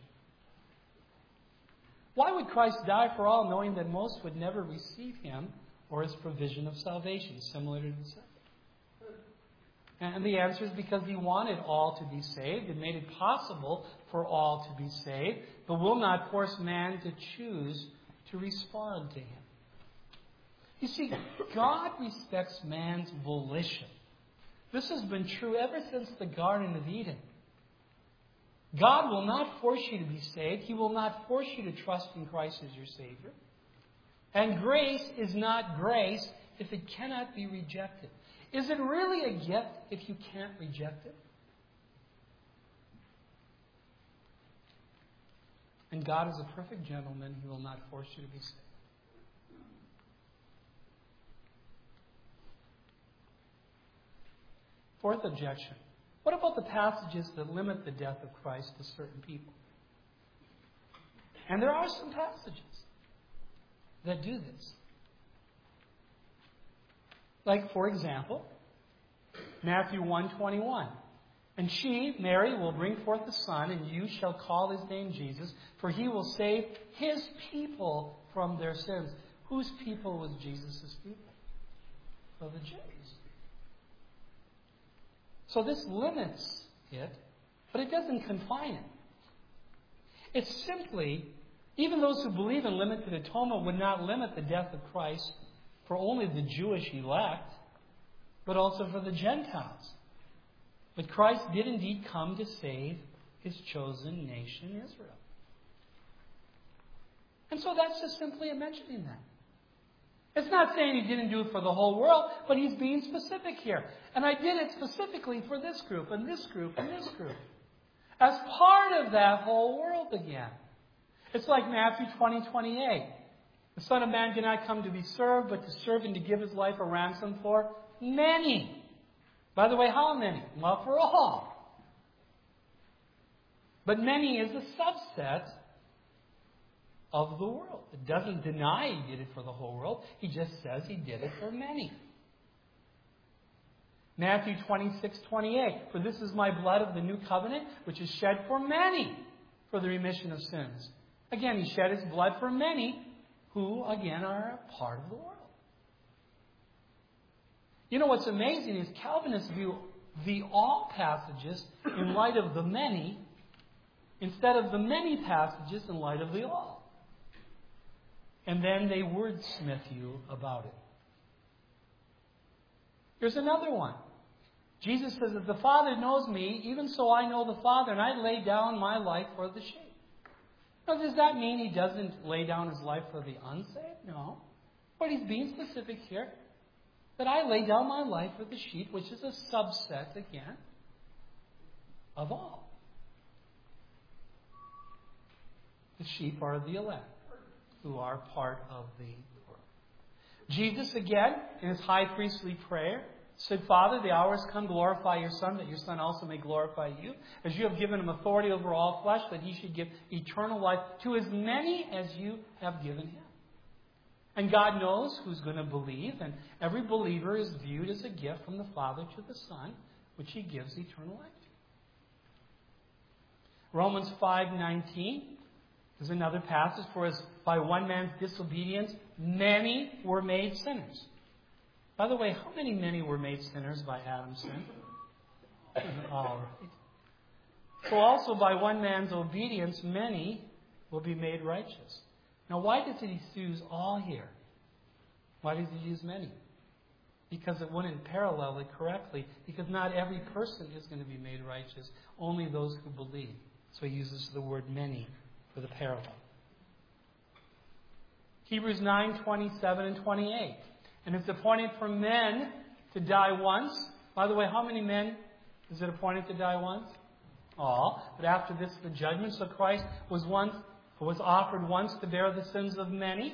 Why would Christ die for all, knowing that most would never receive Him or His provision of salvation, similar to the second? And the answer is because He wanted all to be saved and made it possible for all to be saved, but will not force man to choose to respond to Him. You see, God respects man's volition. This has been true ever since the Garden of Eden. God will not force you to be saved. He will not force you to trust in Christ as your Savior. And grace is not grace if it cannot be rejected. Is it really a gift if you can't reject it? And God is a perfect gentleman. He will not force you to be saved. Fourth objection. What about the passages that limit the death of Christ to certain people? And there are some passages that do this. Like, for example, Matthew one twenty-one. And she, Mary, will bring forth a son, and you shall call his name Jesus, for he will save his people from their sins. Whose people was Jesus' people? Well, the Jews. So this limits it, but it doesn't confine it. It's simply, even those who believe in limited atonement would not limit the death of Christ for only the Jewish elect, but also for the Gentiles. But Christ did indeed come to save His chosen nation, Israel. And so that's just simply a mentioning that. It's not saying He didn't do it for the whole world, but He's being specific here. And I did it specifically for this group, and this group, and this group. As part of that whole world again. It's like Matthew twenty twenty-eight. The Son of Man did not come to be served, but to serve and to give His life a ransom for many. By the way, how many? Well, for all. But many is a subset of the world. It doesn't deny He did it for the whole world. He just says He did it for many. Matthew twenty-six twenty-eight. For this is my blood of the new covenant, which is shed for many for the remission of sins. Again, He shed His blood for many who, again, are a part of the world. You know what's amazing is Calvinists view the all passages in light of the many instead of the many passages in light of the all. And then they wordsmith you about it. Here's another one. Jesus says, if the Father knows me, even so I know the Father, and I lay down my life for the sheep. Now, does that mean He doesn't lay down His life for the unsaved? No. But He's being specific here. That I lay down my life for the sheep, which is a subset, again, of all. The sheep are the elect, who are part of the world. Jesus, again, in His high priestly prayer, said, Father, the hour has come, glorify your Son, that your Son also may glorify you, as you have given Him authority over all flesh, that He should give eternal life to as many as you have given Him. And God knows who's going to believe, and every believer is viewed as a gift from the Father to the Son, which He gives eternal life to. Romans five nineteen is another passage, for as by one man's disobedience many were made sinners. By the way, how many many were made sinners by Adam's sin? All right. So also by one man's obedience many will be made righteous. Now, why does He use all here? Why does He use many? Because it wouldn't parallel it correctly. Because not every person is going to be made righteous. Only those who believe. So He uses the word many for the parallel. Hebrews nine twenty-seven and twenty-eight. And it's appointed for men to die once. By the way, how many men is it appointed to die once? All. But after this, the judgment. So Christ was once was offered once to bear the sins of many.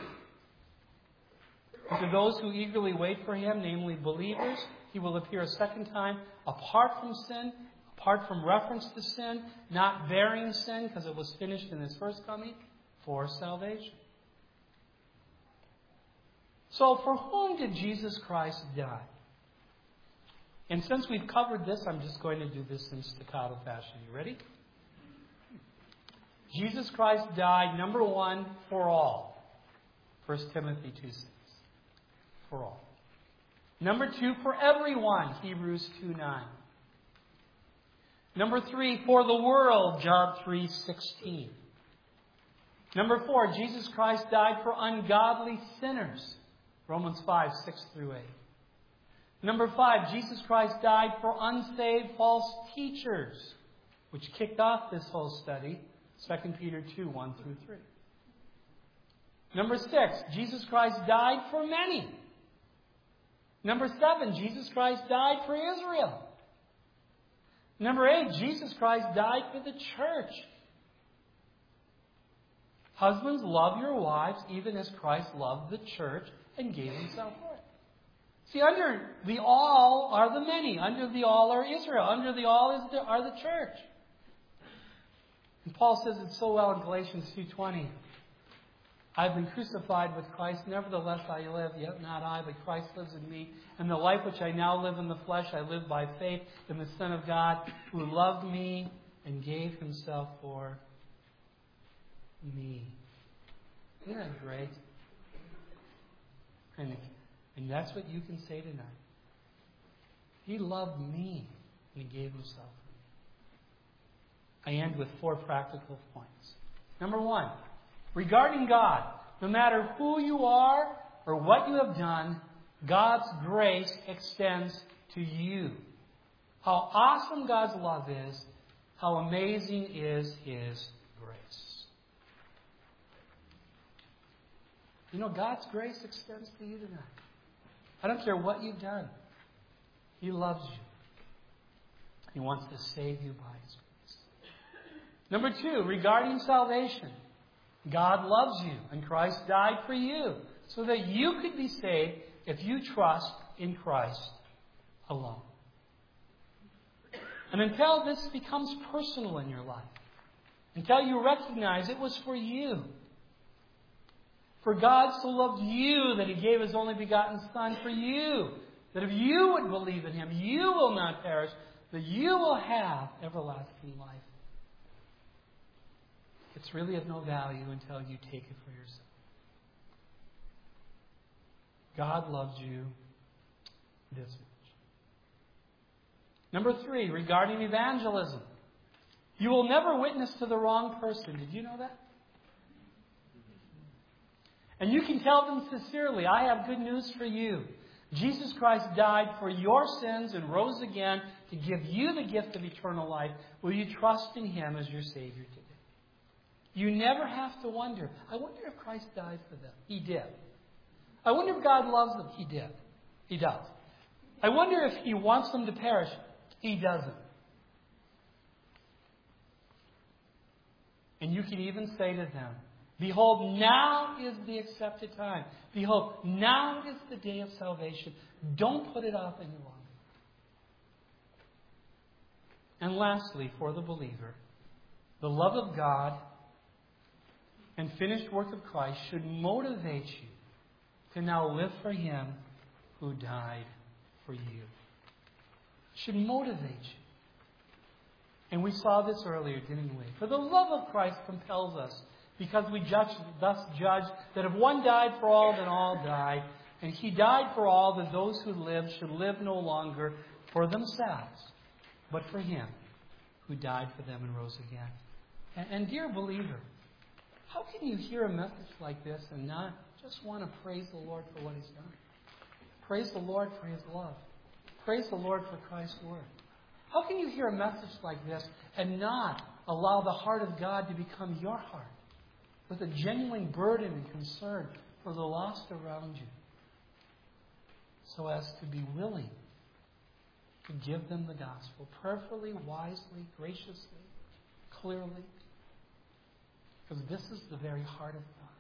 And to those who eagerly wait for Him, namely believers, He will appear a second time apart from sin, apart from reference to sin, not bearing sin because it was finished in His first coming, for salvation. So for whom did Jesus Christ die? And since we've covered this, I'm just going to do this in staccato fashion. You ready? Jesus Christ died, number one, for all. First Timothy two six. For all. Number two, for everyone. Hebrews two nine. Number three, for the world. John three sixteen. Number four, Jesus Christ died for ungodly sinners. Romans five six through eight. Number five, Jesus Christ died for unsaved false teachers, which kicked off this whole study. Second Peter two one through three. Number six, Jesus Christ died for many. Number seven, Jesus Christ died for Israel. Number eight, Jesus Christ died for the church. Husbands, love your wives even as Christ loved the church and gave Himself for it. See, under the all are the many. Under the all are Israel. Under the all is the, are the church. And Paul says it so well in Galatians two twenty. I've been crucified with Christ. Nevertheless I live, yet not I, but Christ lives in me. And the life which I now live in the flesh, I live by faith in the Son of God, who loved me and gave Himself for me. Isn't that great? And, and that's what you can say tonight. He loved me and He gave Himself for me. I end with four practical points. Number one, regarding God, no matter who you are or what you have done, God's grace extends to you. How awesome God's love is, how amazing is His grace. You know, God's grace extends to you tonight. I don't care what you've done. He loves you. He wants to save you by His grace. Number two, regarding salvation. God loves you, and Christ died for you, so that you could be saved if you trust in Christ alone. And until this becomes personal in your life, until you recognize it was for you, for God so loved you that He gave His only begotten Son for you, that if you would believe in Him, you will not perish, that you will have everlasting life. It's really of no value until you take it for yourself. God loves you this much. Number three, regarding evangelism. You will never witness to the wrong person. Did you know that? And you can tell them sincerely, I have good news for you. Jesus Christ died for your sins and rose again to give you the gift of eternal life. Will you trust in Him as your Savior today? You never have to wonder, I wonder if Christ died for them. He did. I wonder if God loves them. He did. He does. I wonder if He wants them to perish. He doesn't. And you can even say to them, behold, now is the accepted time. Behold, now is the day of salvation. Don't put it off any longer. And lastly, for the believer, the love of God and finished work of Christ should motivate you to now live for Him who died for you. It should motivate you. And we saw this earlier, didn't we? For the love of Christ compels us, because we judge, thus judge that if one died for all, then all died. And He died for all, that those who live should live no longer for themselves, but for Him who died for them and rose again. And, and dear believer, how can you hear a message like this and not just want to praise the Lord for what He's done? Praise the Lord for His love. Praise the Lord for Christ's word. How can you hear a message like this and not allow the heart of God to become your heart with a genuine burden and concern for the lost around you? so as to be willing to give them the gospel prayerfully, wisely, graciously, clearly. Because this is the very heart of God.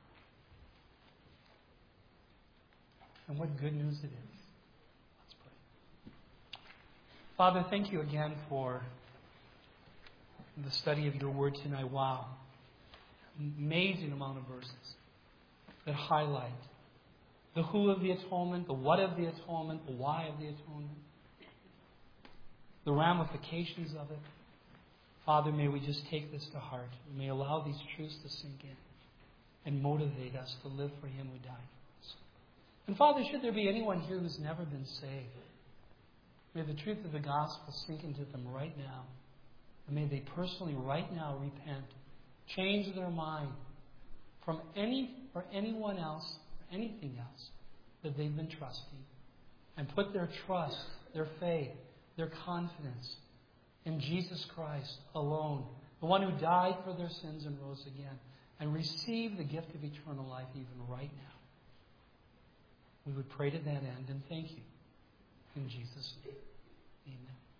And what good news it is. Let's pray. Father, thank you again for the study of your word tonight. Wow. Amazing amount of verses that highlight the who of the atonement, the what of the atonement, the why of the atonement, the ramifications of it. Father, may we just take this to heart. We may allow these truths to sink in and motivate us to live for Him who died for us. And Father, should there be anyone here who's never been saved, may the truth of the gospel sink into them right now. And may they personally right now repent, change their mind from any or anyone else or anything else that they've been trusting, and put their trust, their faith, their confidence in Jesus Christ alone, the one who died for their sins and rose again, and receive the gift of eternal life even right now. We would pray to that end and thank you. In Jesus' name, amen.